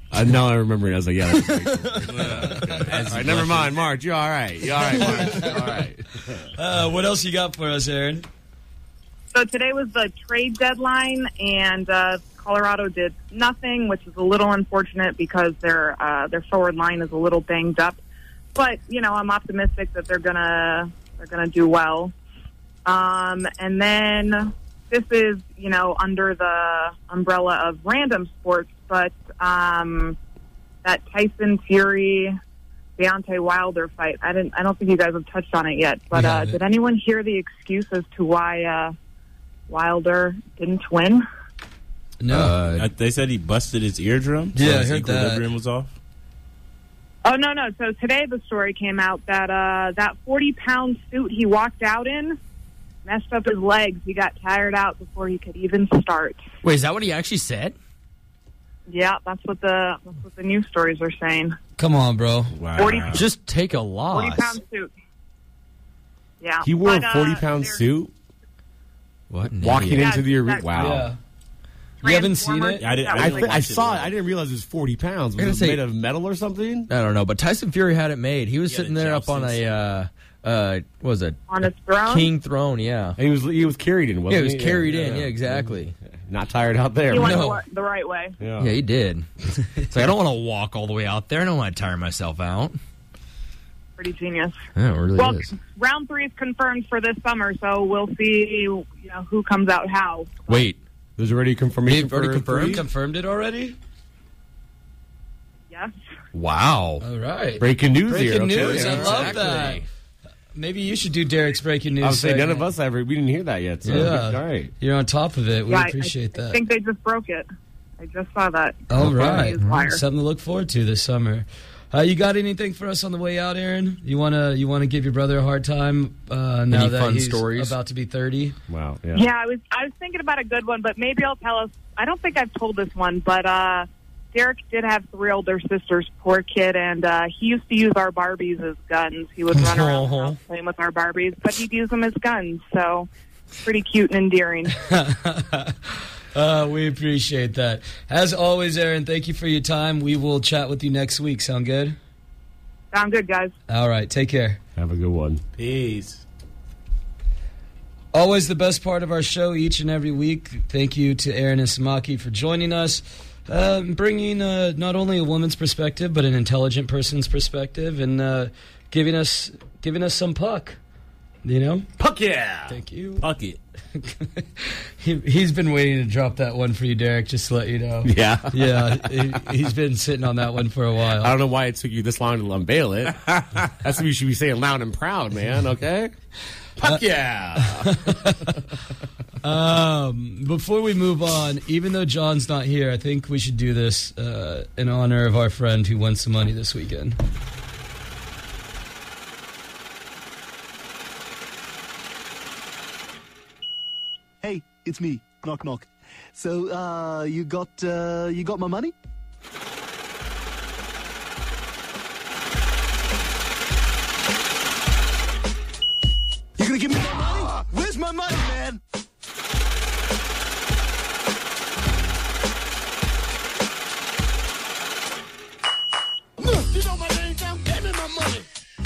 Uh, now I remember it. I was like, yeah. That's yeah. All right, never mind, March. You're all right. You're all right, March. You're all right.
Uh, what else you got for us, Aaron?
So today was the trade deadline, and uh, Colorado did nothing, which is a little unfortunate because their uh, their forward line is a little banged up. But you know, I'm optimistic that they're gonna they're gonna do well. Um, and then this is you know under the umbrella of random sports, but um, that Tyson Fury Deontay Wilder fight. I didn't. I don't think you guys have touched on it yet. But uh, did anyone hear the excuse as to why uh, Wilder didn't win?
No, uh, they said he busted his eardrum.
Yeah,
so
I
his
heard that.
equilibrium was off.
Oh no, no. So today the story came out that uh, that forty pound suit he walked out in messed up his legs. He got tired out before he could even start.
Wait, is that what he actually said?
Yeah, that's what the that's what the news stories are saying.
Come on, bro.
Wow.
forty
Just take a loss.
forty pound suit. Yeah.
He wore
but,
a forty
uh,
pound
they're-
suit
What? an
walking
idiot.
into the arena.
that-
Wow.
Yeah. You haven't seen it?
Yeah, I didn't-
That
I
I,
was
didn't
th-
like-
I
watch
saw it.
live.
I didn't realize it was forty pounds.
I was
Was it
gonna say-
made of metal or something?
I don't know, but Tyson Fury had it made. He was
He had
sitting
a
there up on
jousting
a, uh, uh, what was it?
on his throne.
King throne, yeah.
And he was he was carried in,
Yeah,
wasn't
he was
he?
carried in. Yeah, exactly.
Not tired out there.
He went
No.
the, the right way.
Yeah.
Yeah, he did. It's like, I don't want to walk all the way out there. I don't want to tire myself out.
Pretty genius.
Yeah, it really
Well,
is.
round three is confirmed for this summer, so we'll see you know who comes out how.
Wait,
There's already confirmation.
They've already
for
confirmed?
three?
Confirmed it already?
Yes.
wow.
All right.
Breaking news
Breaking
here.
news.
Okay.
I love that. Maybe you should do Derek's breaking news.
I would say none
segment.
of us ever. We didn't hear that yet. So
Yeah.
all right.
You're on top of it. We
yeah, I-
appreciate
I,
that.
I think they just broke it. I just saw that.
All right.
News wire.
Something to look forward to this summer. Uh, you got anything for us on the way out, Aaron? You wanna you wanna give your brother a hard time uh, now
Any
that
fun
he's
stories?
about to be thirty?
Wow. Yeah.
Yeah, I was I was thinking about a good one, but maybe I'll tell us. I don't think I've told this one, but uh, Derek did have three older sisters. Poor kid, and uh, he used to use our Barbies as guns. He would run around the house playing with our Barbies, but he'd use them as guns. So, pretty cute and endearing.
Uh, we appreciate that. As always, Aaron, thank you for your time. We will chat with you next week. Sound good?
Sound good, guys.
All right. Take care.
Have a good one.
Peace.
Always the best part of our show each and every week. Thank you to Aaron and Samaki for joining us, uh, bringing uh, not only a woman's perspective but an intelligent person's perspective, and uh, giving us giving us some puck. You know,
Puck yeah.
thank you.
Fuck it.
he, he's been waiting to drop that one for you, Derek. Just to let you know.
Yeah.
Yeah, he, he's been sitting on that one for a while.
I don't know why it took you this long to unveil it. That's what you should be saying loud and proud, man. Okay. Puck yeah.
Um, before we move on, even though John's not here, I think we should do this uh, in honor of our friend who won some money this weekend.
Hey, it's me. Knock knock. So, uh, you got uh, you got my money? You gonna give me my money? Where's my money, man? No, you know my name down. Give me my money.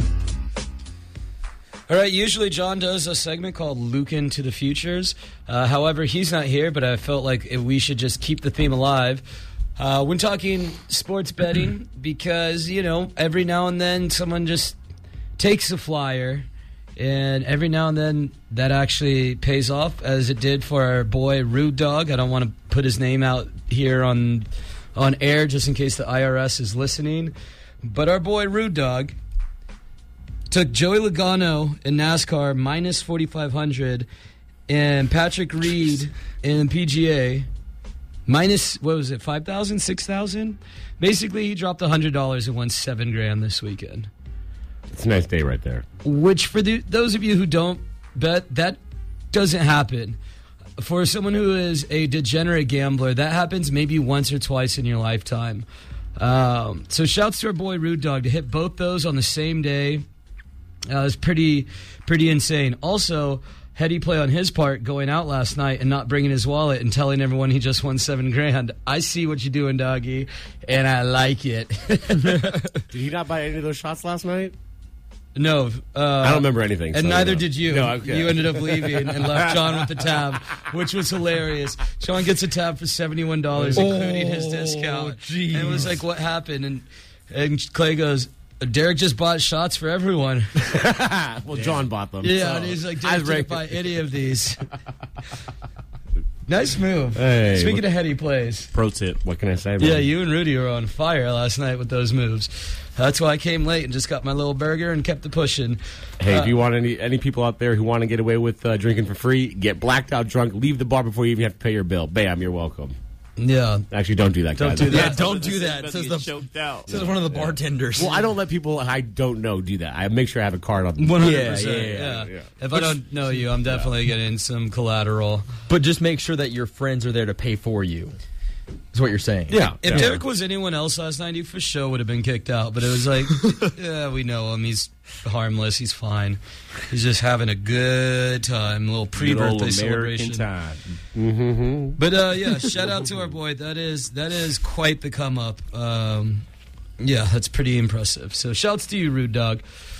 All right, usually John does a segment called Luke into the Futures. Uh, however, he's not here, but I felt like if we should just keep the theme alive. Uh, when talking sports betting, because, you know, every now and then someone just takes a flyer, and every now and then that actually pays off, as it did for our boy Rude Dog. I don't want to put his name out here on on air just in case the I R S is listening. But our boy Rude Dog took Joey Logano in NASCAR minus forty-five hundred and Patrick Reed in P G A minus, what was it, five thousand, six thousand? Basically, he dropped one hundred dollars and won seven grand this weekend.
It's a nice day right there.
Which, for the, those of you who don't bet, that doesn't happen. For someone who is a degenerate gambler, that happens maybe once or twice in your lifetime. Um, so shouts to our boy Rude Dog to hit both those on the same day. Uh, it's pretty, pretty insane. Also, heady play on his part going out last night and not bringing his wallet and telling everyone he just won seven grand. I see what you're doing, doggy, and I like it.
Did he not buy any of those shots last night?
No. Uh,
I don't remember anything.
And
so,
neither
you know.
did you.
No, okay.
You ended up leaving and left John with the tab, which was hilarious. John gets a tab for seventy-one dollars,
Oh,
including his discount.
geez.
And it was like, what happened? And, and Clay goes, Derek just bought shots for everyone.
Well, John bought them.
Yeah,
so.
and he's like,
I
Derek didn't buy any of these. Nice move.
Hey,
Speaking
what-
of heady plays.
Pro tip.
What can I say?
Yeah,
man?
you and Rudy were on fire last night with those moves. That's why I came late and just got my little burger and kept it pushing.
Hey,
Uh,
if you want any any people out there who want to get away with uh, drinking for free, get blacked out drunk, leave the bar before you even have to pay your bill. Bam, you're welcome.
Yeah.
Actually, don't do that,
Don't
guys.
do that.
Yeah, don't do that. Says the
choked out.
says one of the bartenders.
Well, I don't let people I don't know do that. I make sure I have a card on.
One hundred
Yeah,
percent.
yeah,
Yeah,
yeah.
If I don't know you, I'm definitely getting some collateral.
But just make sure that your friends are there to pay for you. Is what you're saying.
Yeah.
If
yeah.
Derek was anyone else last night, he for sure would have been kicked out. But it was like, yeah, we know him. He's harmless. He's fine. He's just having a good time. A little
Good old
pre-birthday
American
celebration.
time.
Mm-hmm.
But uh, yeah, shout out to our boy. That is that is quite the come up. Um, yeah, that's pretty impressive. So shouts to you, Rude Dog.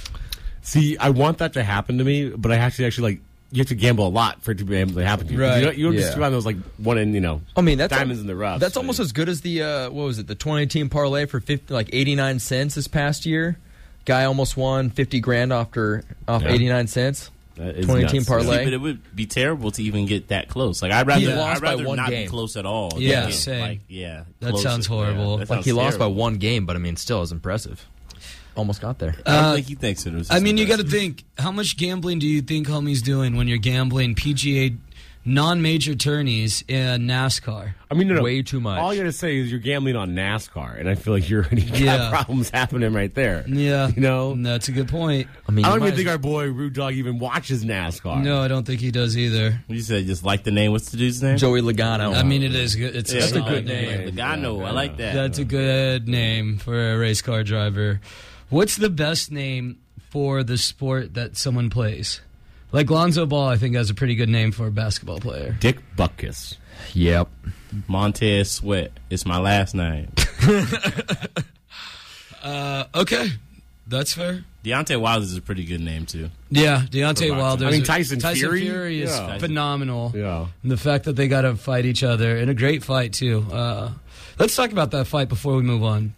See, I want that to happen to me, but I actually actually like you have to gamble a lot for it to be able to happen to you.
Right.
You don't, you don't just
Yeah.
find those like one in you know.
I mean, that's
diamonds in the rough.
That's almost as good as the uh, what was it? The twenty team parlay for fifty, like eighty-nine cents this past year. Guy almost won fifty grand after off
Yeah.
eighty-nine cents.
That is
twenty
nuts.
team
See,
parlay.
but it would be terrible to even get that close. Like I'd rather,
He lost
I'd
by
rather
one
not
game.
be close at all.
Yeah,
than get,
same.
Like, yeah,
That
closer.
sounds horrible.
Yeah, that
Like
sounds
he lost by
terrible.
one game, but I mean, still is impressive. Almost got there.
I don't
Uh,
think he thinks it was.
I mean, you got to
impressive.
think, how much gambling do you think homie's doing when you're gambling P G A non-major tourneys in NASCAR?
I mean, no, no.
Way too much.
All you got to say is you're gambling on NASCAR, and I feel like you're already got
Yeah.
problems happening right there.
Yeah.
You know?
That's a good point.
I mean,
I
you
don't
might
even
as-
think our boy Rude Dog even watches NASCAR.
No, I don't think he does either.
You said just like the name. What's the dude's name?
Joey Logano.
I mean, it is good. It's
Yeah,
a
I like
solid
that.
name.
Logano. I like that.
That's a good name for a race car driver. What's the best name for the sport that someone plays? Like Lonzo Ball, I think has a pretty good name for a basketball player.
Dick Butkus.
Yep.
Montez Sweat. It's my last name.
Uh, okay, that's fair.
Deontay Wilder is a pretty good name too.
Yeah, Deontay
For
Wilder.
I mean, Tyson Fury?
Fury is
Yeah.
phenomenal.
Yeah.
And the fact that they got to fight each other in a great fight too. Uh, let's talk about that fight before we move on.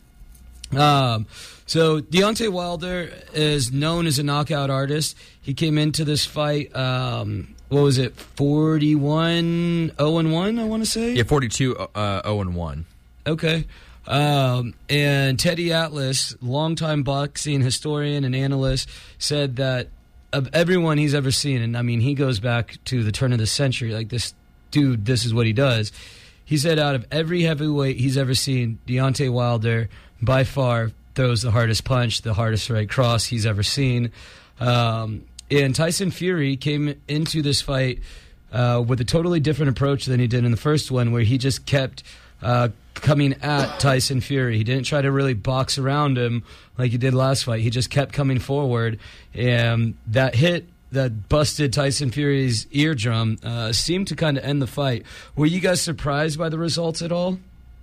Um, so Deontay Wilder is known as a knockout artist. He came into this fight. Um, what was it? forty-one oh and one. I want to say.
Yeah, forty-two uh, oh and one.
Okay. Um, and Teddy Atlas, longtime boxing historian and analyst, said that of everyone he's ever seen, and I mean, he goes back to the turn of the century, like this dude, this is what he does. He said out of every heavyweight he's ever seen, Deontay Wilder, by far, throws the hardest punch, the hardest right cross he's ever seen. Um, and Tyson Fury came into this fight uh, with a totally different approach than he did in the first one, where he just kept uh, coming at Tyson Fury. He didn't try to really box around him like he did last fight. He just kept coming forward, and that hit that busted Tyson Fury's eardrum uh, seemed to kind of end the fight. Were you guys surprised by the results at all?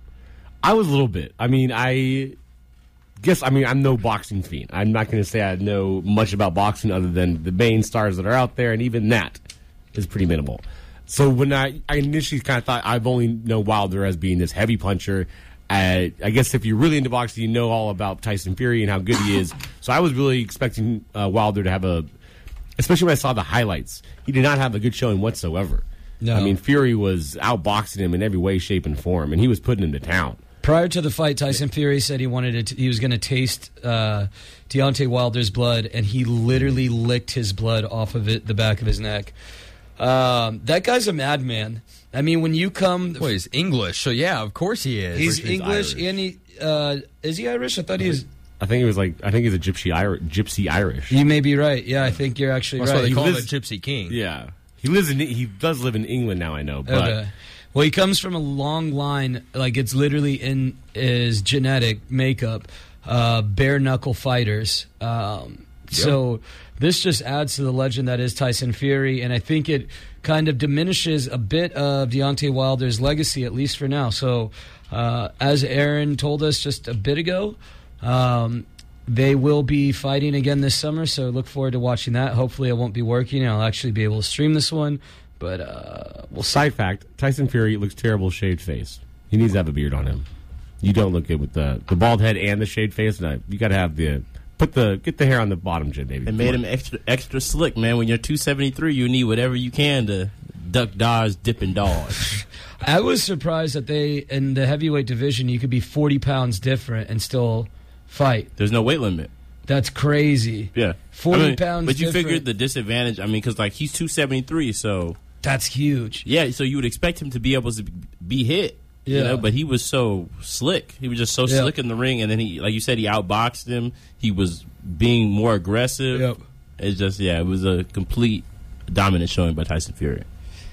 I was a little bit. I mean, I guess, I mean, I'm no boxing fiend. I'm not going to say I know much about boxing other than the main stars that are out there, and even that is pretty minimal. So when I, I initially kind of thought I've only known Wilder as being this heavy puncher. Uh, I guess if you're really into boxing, you know all about Tyson Fury and how good he is. So I was really expecting uh, Wilder to have a, especially when I saw the highlights, he did not have a good showing whatsoever.
No.
I mean, Fury was outboxing him in every way, shape, and form, and he was putting him to town.
Prior to the fight, Tyson Fury said he wanted to. He was going to taste uh, Deontay Wilder's blood, and he literally licked his blood off of it, the back of his neck. Um, that guy's a madman. I mean, when you come,
Well, he's English, so yeah, of course he is.
he's
he's
English,
Irish.
and he uh, is he Irish? I thought he was.
I think he was like, I think he's a gypsy Irish. Gypsy Irish.
You may be right. Yeah, I think you're actually
That's
right.
why they
He
call him a
lives-
Gypsy King.
Yeah, he lives in. He does live in England now. I know, but
Okay. Well, he comes from a long line, like it's literally in his genetic makeup, uh, bare knuckle fighters. Um, So this just adds to the legend that is Tyson Fury, and I think it kind of diminishes a bit of Deontay Wilder's legacy, at least for now. So uh, as Aaron told us just a bit ago, um, they will be fighting again this summer, so look forward to watching that. Hopefully it won't be working, and I'll actually be able to stream this one. But uh, we'll see.
Side fact, Tyson Fury looks terrible shaved face. He needs to have a beard on him. You don't look good with the, the bald head and the shaved face. No, you got to have the... Put the get the hair on the bottom, Jim. Maybe
it made him extra extra slick, man. When you're two seventy-three, you need whatever you can to duck, dodge, dip, and dodge.
I was surprised that they in the heavyweight division you could be forty pounds different and still fight.
There's no weight limit.
That's crazy.
Yeah,
forty
I mean,
pounds.
But you
different.
figured the disadvantage. I mean, because like he's two seventy-three, so
that's huge.
Yeah, so you would expect him to be able to be hit. Yeah, you know, but he was so slick. He was just so
yep.
slick in the ring, and then he, like you said, he outboxed him. He was being more aggressive.
Yep.
It's just, yeah, it was a complete dominant showing by Tyson Fury.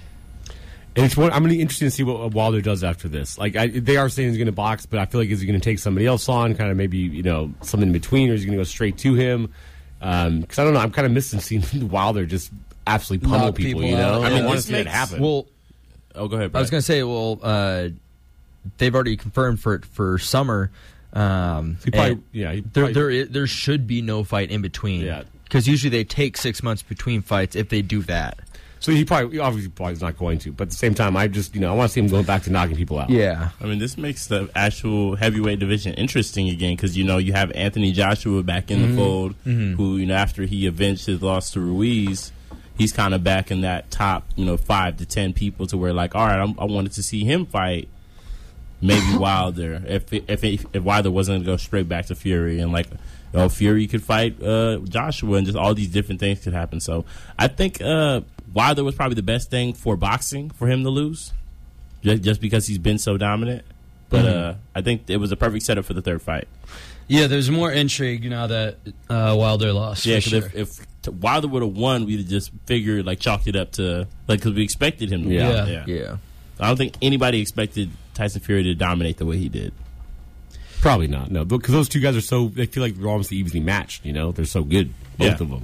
And it's one, I'm really interested to see what Wilder does after this. Like I, they are saying he's going to box, but I feel like is he going to take somebody else on, kind of maybe you know something in between, or is he going to go straight to him? Because um, I don't know, I'm kind of missing seeing Wilder just absolutely pummel
Knock
people.
people
You know,
out.
I
Yeah.
mean, want to
This
see that
makes-
happen.
Well,
Oh, go ahead,
I was
Brad.
going to say, well, uh, they've already confirmed for for summer. Um,
He probably-
and
yeah, he
there,
probably-
there, i- there should be no fight in between.
Yeah.
Because usually they take six months between fights if they do that.
So he probably obviously probably is not going to, but at the same time, I just you know I want to see him going back to knocking people out.
Yeah.
I mean, this makes the actual heavyweight division interesting again because, you know, you have Anthony Joshua back in the fold, who, you know, after he avenged his loss to Ruiz, he's kind of back in that top, you know, five to ten people to where, like, all right, I'm, I wanted to see him fight maybe Wilder if if if, if Wilder wasn't going to go straight back to Fury, and like, you know, Fury could fight uh, Joshua, and just all these different things could happen. So I think uh, Wilder was probably the best thing for boxing for him to lose, just, just because he's been so dominant. But uh, I think it was a perfect setup for the third fight.
Yeah, there's more intrigue now that uh, Wilder lost.
Yeah,
for
because
sure.
if, if t- Wilder would have won, we'd have just figured, like, chalked it up to, like, because we expected him to
Yeah.
win.
Yeah.
Yeah.
I don't think anybody expected Tyson Fury to dominate the way he did.
Probably not. No, because those two guys are so they feel like they're almost evenly matched. You know, they're so good, both
Yeah.
of them.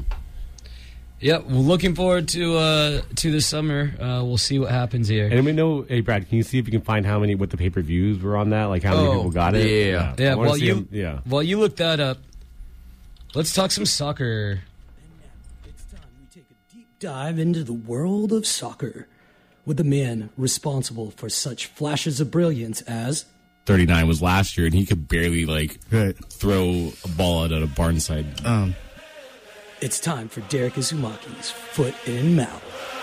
Yep, well, looking forward to uh, to this summer. Uh, we'll see what happens here.
And we know, hey Brad, can you see if you can find how many what the pay per views were on that? Like how many
Oh,
people got it?
yeah.
Yeah,
I wanna
while
see
you
them- yeah.
while you look that up, let's talk some soccer.
It's time we take a deep dive into the world of soccer with the man responsible for such flashes of brilliance as
thirty-nine was last year, and he could barely like
Right.
throw a ball out at a barnside.
Um,
it's time for Derek Izumaki's Foot in Mouth.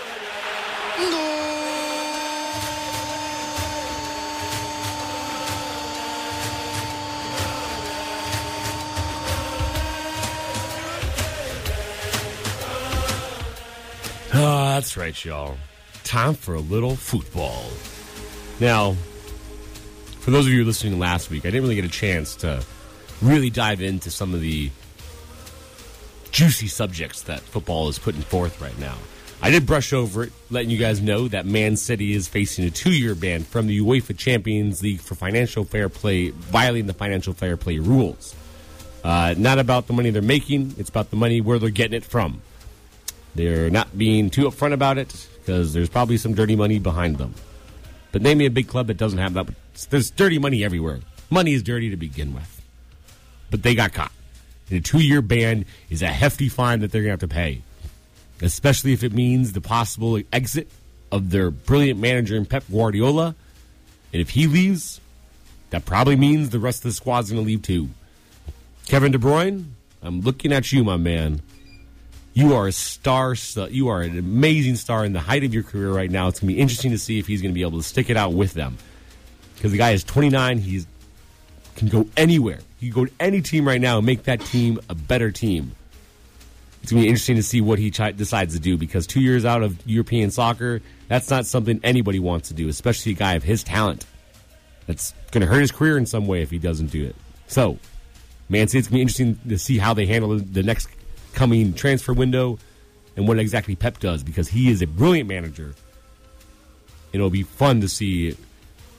Ah, that's right, y'all. Time for a little football. Now, for those of you listening last week, I didn't really get a chance to really dive into some of the juicy subjects that football is putting forth right now. I did brush over it, letting you guys know that Man City is facing a two-year ban from the UEFA Champions League for financial fair play, violating the financial fair play rules. Uh, not about the money they're making, it's about the money where they're getting it from. They're not being too upfront about it because there's probably some dirty money behind them. But name me a big club that doesn't have that. There's dirty money everywhere. Money is dirty to begin with. But they got caught. And a two-year ban is a hefty fine that they're going to have to pay, especially if it means the possible exit of their brilliant manager in Pep Guardiola. And if he leaves, that probably means the rest of the squad's going to leave too. Kevin De Bruyne, I'm looking at you, my man. You are a star. You are an amazing star in the height of your career right now. It's going to be interesting to see if he's going to be able to stick it out with them. Because the guy is twenty-nine. He can go anywhere. He can go to any team right now and make that team a better team. It's going to be interesting to see what he ch- decides to do, because two years out of European soccer, that's not something anybody wants to do, especially a guy of his talent. That's going to hurt his career in some way if he doesn't do it. So, Man City, it's going to be interesting to see how they handle the next coming transfer window and what exactly Pep does, because he is a brilliant manager. And it'll be fun to see.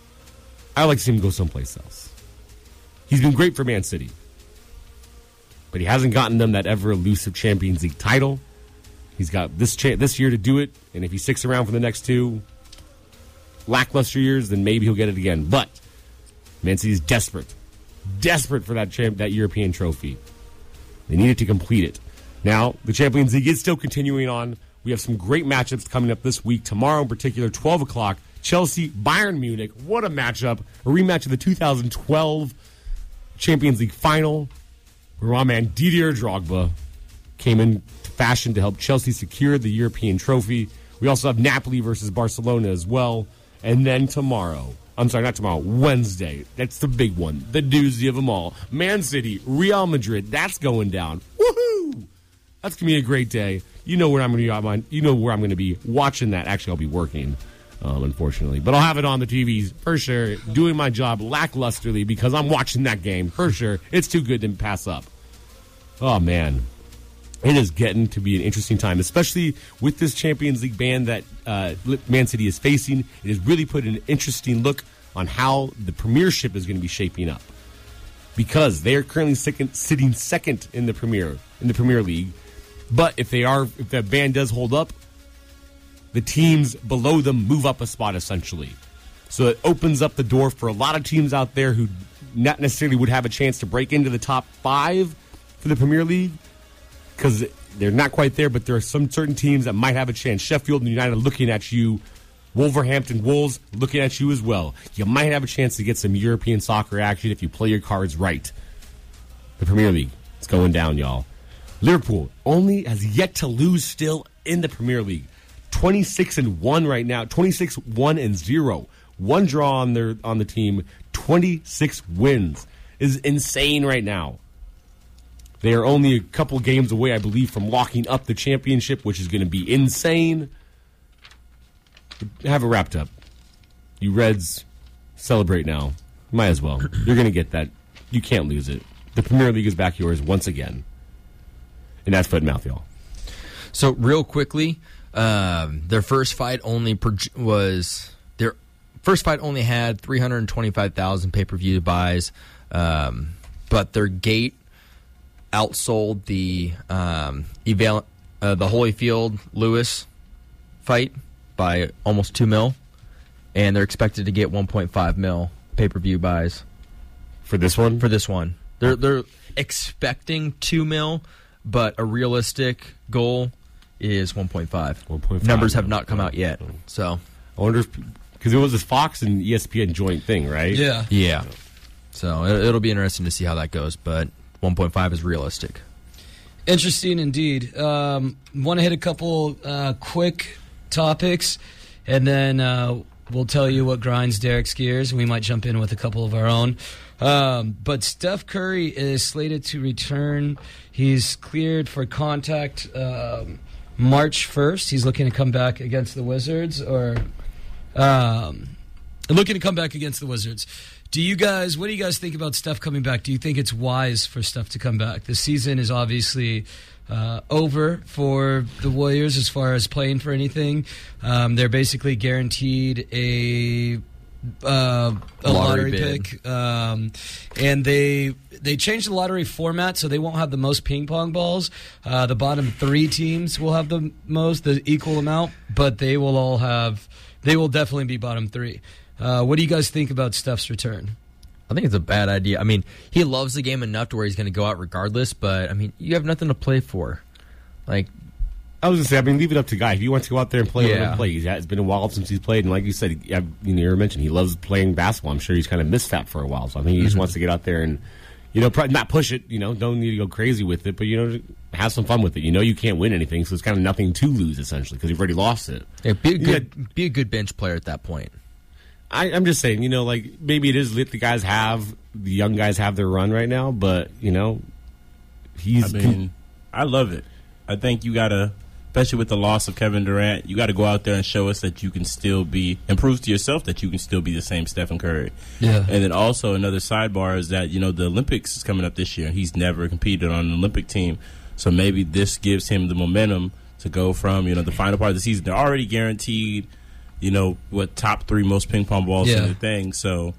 I like to see him go someplace else. He's been great for Man City. but he hasn't gotten them that ever elusive Champions League title. He's got this cha- this year to do it, and if he sticks around for the next two lackluster years, then maybe he'll get it again. But Man City is desperate, desperate for that champ- that European trophy. They needed to complete it. Now, the Champions League is still continuing on. We have some great matchups coming up this week. Tomorrow in particular, twelve o'clock, Chelsea, Bayern Munich. What a matchup. A rematch of the two thousand twelve Champions League final, where my man Didier Drogba came in fashion to help Chelsea secure the European trophy. We also have Napoli versus Barcelona as well. And then tomorrow, I'm sorry, not tomorrow, Wednesday, that's the big one, the doozy of them all. Man City, Real Madrid, that's going down. Woohoo! That's going to be a great day. You know where I'm going to be. You know where I'm going to be watching that. Actually, I'll be working, um, unfortunately, but I'll have it on the T Vs for sure. Doing my job lacklusterly because I'm watching that game for sure. It's too good to pass up. Oh man, it is getting to be an interesting time, especially with this Champions League ban that uh, Man City is facing. It has really put an interesting look on how the Premiership is going to be shaping up, because they are currently second, sitting second in the Premier in the Premier League. But if they are, if the ban does hold up, the teams below them move up a spot essentially. So it opens up the door for a lot of teams out there who not necessarily would have a chance to break into the top five for the Premier League, because they're not quite there, but there are some certain teams that might have a chance. Sheffield United looking at you. Wolverhampton Wolves looking at you as well. You might have a chance to get some European soccer action if you play your cards right. The Premier League, it's going down, y'all. Liverpool only has yet to lose still in the Premier League. twenty-six and one right now. twenty-six one and zero. One draw on their on the team. twenty-six wins is insane right now. They are only a couple games away, I believe, from locking up the championship, which is going to be insane. Have it wrapped up. You Reds, celebrate now. Might as well. You're going to get that. You can't lose it. The Premier League is back yours once again. And that's foot and mouth, y'all.
So, real quickly, um, their first fight only pro- was their first fight only had three hundred twenty-five thousand pay-per-view buys, um, but their gate outsold the um, Eval- uh, the Holyfield Lewis fight by almost two mil, and they're expected to get one point five mil pay-per-view buys
for this one.
For this one, they're they're expecting two mil. But a realistic goal is one point five.
one point five.
Numbers have not come out yet. So
I wonder if, because it was this Fox and E S P N joint thing, right?
Yeah.
Yeah. So it, it'll be interesting to see how that goes. But one point five is realistic.
Interesting indeed. Um, want to hit a couple uh, quick topics, and then uh, we'll tell you what grinds Derek's gears, and we might jump in with a couple of our own. Um, but Steph Curry is slated to return. He's cleared for contact um, March first. He's looking to come back against the Wizards, or um, looking to come back against the Wizards. Do you guys, what do you guys think about Steph coming back? Do you think it's wise for Steph to come back? The season is obviously uh, over for the Warriors as far as playing for anything. Um, they're basically guaranteed a Uh, a lottery, lottery pick, um, and they they changed the lottery format, so they won't have the most ping pong balls. Uh, the bottom three teams will have the most, the equal amount, but they will all have. They will definitely be bottom three. Uh, what do you guys think about Steph's return?
I think it's a bad idea. I mean, he loves the game enough to where he's going to go out regardless. But I mean, you have nothing to play for. Like,
I was going to say, I mean, leave it up to Guy. If he wants to go out there and play,
Yeah.
let him play. He's, it's been a while since he's played, and like you said, he, you never mentioned he loves playing basketball. I'm sure he's kind of missed that for a while, so I think he just
Mhm.
wants to get out there and, you know, probably not push it. You know, don't need to go crazy with it, but you know, have some fun with it. You know, you can't win anything, so it's kind of nothing to lose essentially because you've already lost it.
Yeah, be a good,
Yeah.
be a good bench player at that point.
I, I'm just saying, you know, like maybe it is lit. The guys have the young guys have their run right now, but you know, he's.
I mean, I love it. I think you gotta, especially with the loss of Kevin Durant, you got to go out there and show us that you can still be, and prove to yourself that you can still be the same Stephen Curry.
Yeah.
And then also another sidebar is that, you know, the Olympics is coming up this year, and he's never competed on an Olympic team. So maybe this gives him the momentum to go from, you know, the final part of the season. They're already guaranteed, you know, what top three most ping pong balls
Yeah.
in the thing. So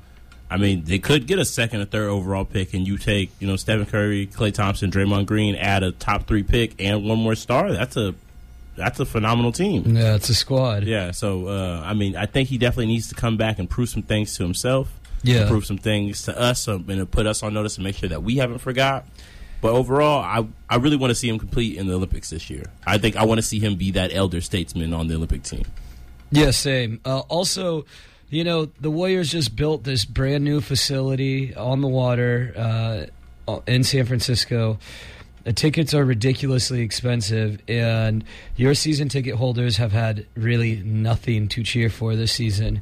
I mean, they could get a second or third overall pick, and you take, you know, Stephen Curry, Klay Thompson, Draymond Green, add a top three pick and one more star. That's a that's a phenomenal team.
Yeah, it's a squad.
Yeah, so uh, I mean, I think he definitely needs to come back and prove some things to himself.
Yeah,
prove some things to us, um, and to put us on notice and make sure that we haven't forgot. But overall, I I really want to see him complete in the Olympics this year. I think I want to see him be that elder statesman on the Olympic team.
Yeah, same. Uh, also. You know, the Warriors just built this brand new facility on the water uh, in San Francisco. The tickets are ridiculously expensive, and your season ticket holders have had really nothing to cheer for this season.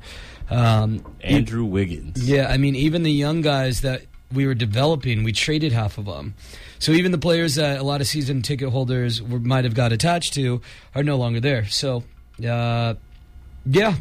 Um,
Andrew Wiggins.
Yeah, I mean, even the young guys that we were developing, we traded half of them. So even the players that a lot of season ticket holders were, might have got attached to are no longer there. So, uh, yeah.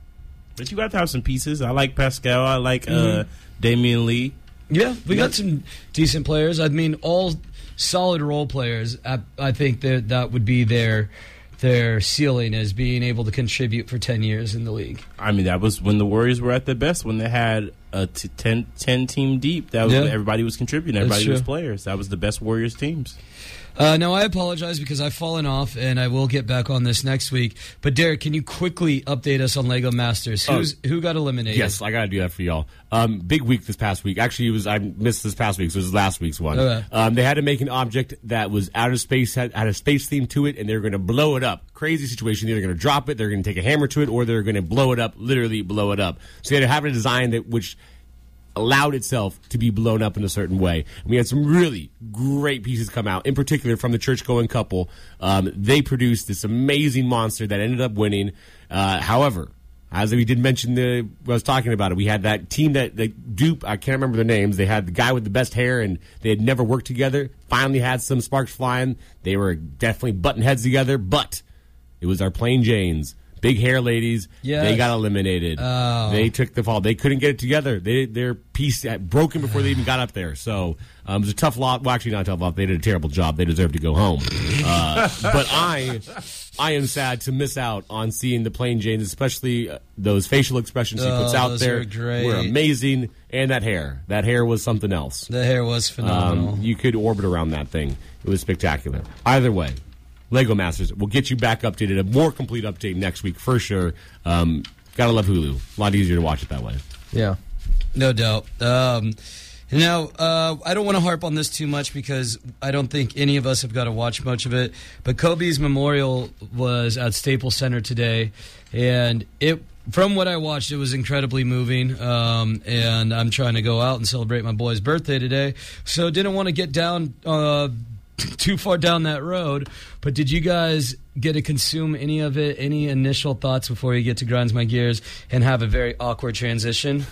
But you got to have some pieces. I like Pascal. I like
mm-hmm.
uh, Damian Lee.
Yeah, we got some decent players. I mean, all solid role players. I, I think that that would be their their ceiling, is being able to contribute for ten years in the league.
I mean, that was when the Warriors were at their best, when they had a t- ten, ten team deep. That was
yeah.
everybody was contributing. Everybody was players. That was the best Warriors teams.
Uh, now, I apologize because I've fallen off, and I will get back on this next week. But, Derek, can you quickly update us on LEGO Masters? Who's,
oh,
who got eliminated?
Yes, I got to do that for y'all. Um, big week this past week. Actually, it was I missed this past week, so it was last week's one.
Okay.
Um, they had to make an object that was out of space, had, had a space theme to it, and they were going to blow it up. Crazy situation. They're going to drop it, they're going to take a hammer to it, or they're going to blow it up, literally blow it up. So they had to have a design that which allowed itself to be blown up in a certain way. And we had some really great pieces come out, in particular from the church-going couple. Um, they produced this amazing monster that ended up winning. Uh, however, as we did mention, the I was talking about it, we had that team that, that dupe, I can't remember their names. They had the guy with the best hair, and they had never worked together. Finally had some sparks flying. They were definitely butting heads together, but it was our Plain Janes. Big hair ladies, yes. They got eliminated.
Oh.
They took the fall. They couldn't get it together. They, their piece had broken before they even got up there. So um, it was a tough lot. Well, actually, not a tough lot. They did a terrible job. They deserve to go home. Uh, but I I am sad to miss out on seeing the Plain Janes, especially uh, those facial expressions she puts
oh,
out
those
there.
Were great.
Were amazing. And that hair. That hair was something else.
The hair was phenomenal.
Um, you could orbit around that thing. It was spectacular. Either way. LEGO Masters. We'll get you back updated. A more complete update next week for sure. Um, gotta love Hulu. A lot easier to watch it that way.
Yeah.
No doubt. Um, now, uh, I don't want to harp on this too much because I don't think any of us have got to watch much of it. But Kobe's memorial was at Staples Center today, and it, from what I watched, it was incredibly moving. Um, and I'm trying to go out and celebrate my boy's birthday today, so didn't want to get down uh, too far down that road. But did you guys get to consume any of it? Any initial thoughts before you get to Grinds My Gears and have a very awkward transition?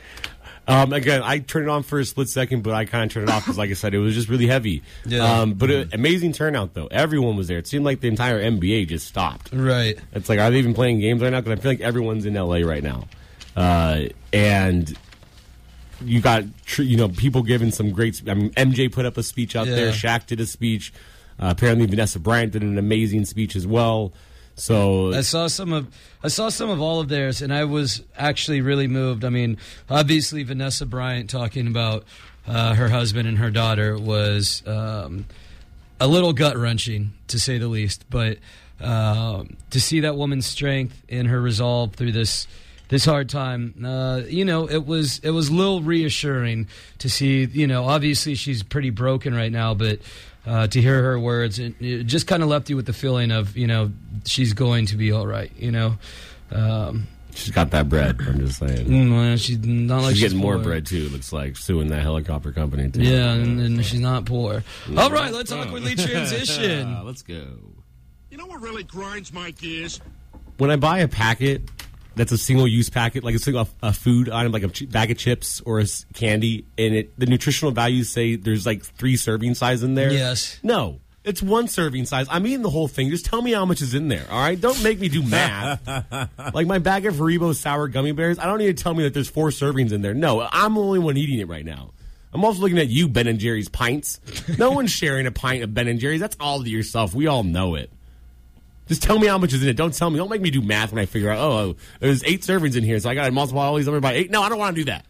Um, again, I turned it on for a split second, but I kind of turned it off because, like I said, it was just really heavy.
Yeah.
Um, but an amazing turnout, though. Everyone was there. It seemed like the entire N B A just stopped.
Right.
It's like, are they even playing games right now? Because I feel like everyone's in L A right now. Uh, and you got, you know, people giving some great, I mean, M J put up a speech out
Yeah.
there. Shaq did a speech. Uh, apparently Vanessa Bryant did an amazing speech as well. So
I saw some of I saw some of all of theirs, and I was actually really moved. I mean, obviously Vanessa Bryant talking about uh, her husband and her daughter was um, a little gut wrenching, to say the least. But um, to see that woman's strength and her resolve through this this hard time, uh, you know, it was it was a little reassuring to see. You know, obviously she's pretty broken right now, but. Uh, to hear her words, it, it just kind of left you with the feeling of, you know, she's going to be all right, you know. Um,
she's got that bread, I'm just saying.
Mm, well, she's not like
she's
she's
getting more
poor.
bread, too, looks like, suing that helicopter company, too.
Yeah, and, and she's not poor. All right, let's awkwardly transition.
Let's go.
You know what really grinds my gears?
When I buy a packet that's a single-use packet, like a single a food item, like a ch- bag of chips or a s- candy, and it the nutritional values say there's like three serving size in there.
Yes.
No, it's one serving size. I'm eating the whole thing. Just tell me how much is in there, all right? Don't make me do math. Like my bag of Haribo sour gummy bears, I don't need to tell me that there's four servings in there. No, I'm the only one eating it right now. I'm also looking at you, Ben and Jerry's pints. No one's sharing a pint of Ben and Jerry's. That's all to yourself. We all know it. Just tell me how much is in it. Don't tell me. Don't make me do math when I figure out, oh, there's eight servings in here, so I got to multiply all these numbers by eight. No, I don't want to do that.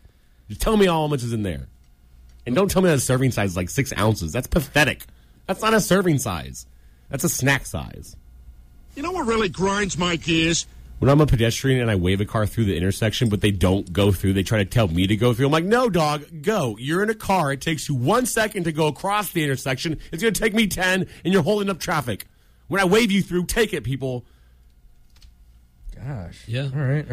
Just tell me how much is in there. And don't tell me that a serving size is like six ounces. That's pathetic. That's not a serving size. That's a snack size.
You know what really grinds my gears?
When I'm a pedestrian and I wave a car through the intersection, but they don't go through, they try to tell me to go through. I'm like, no, dog, go. You're in a car. It takes you one second to go across the intersection. It's going to take me ten, and you're holding up traffic. When I wave you through, take it, people.
Gosh.
Yeah.
All right.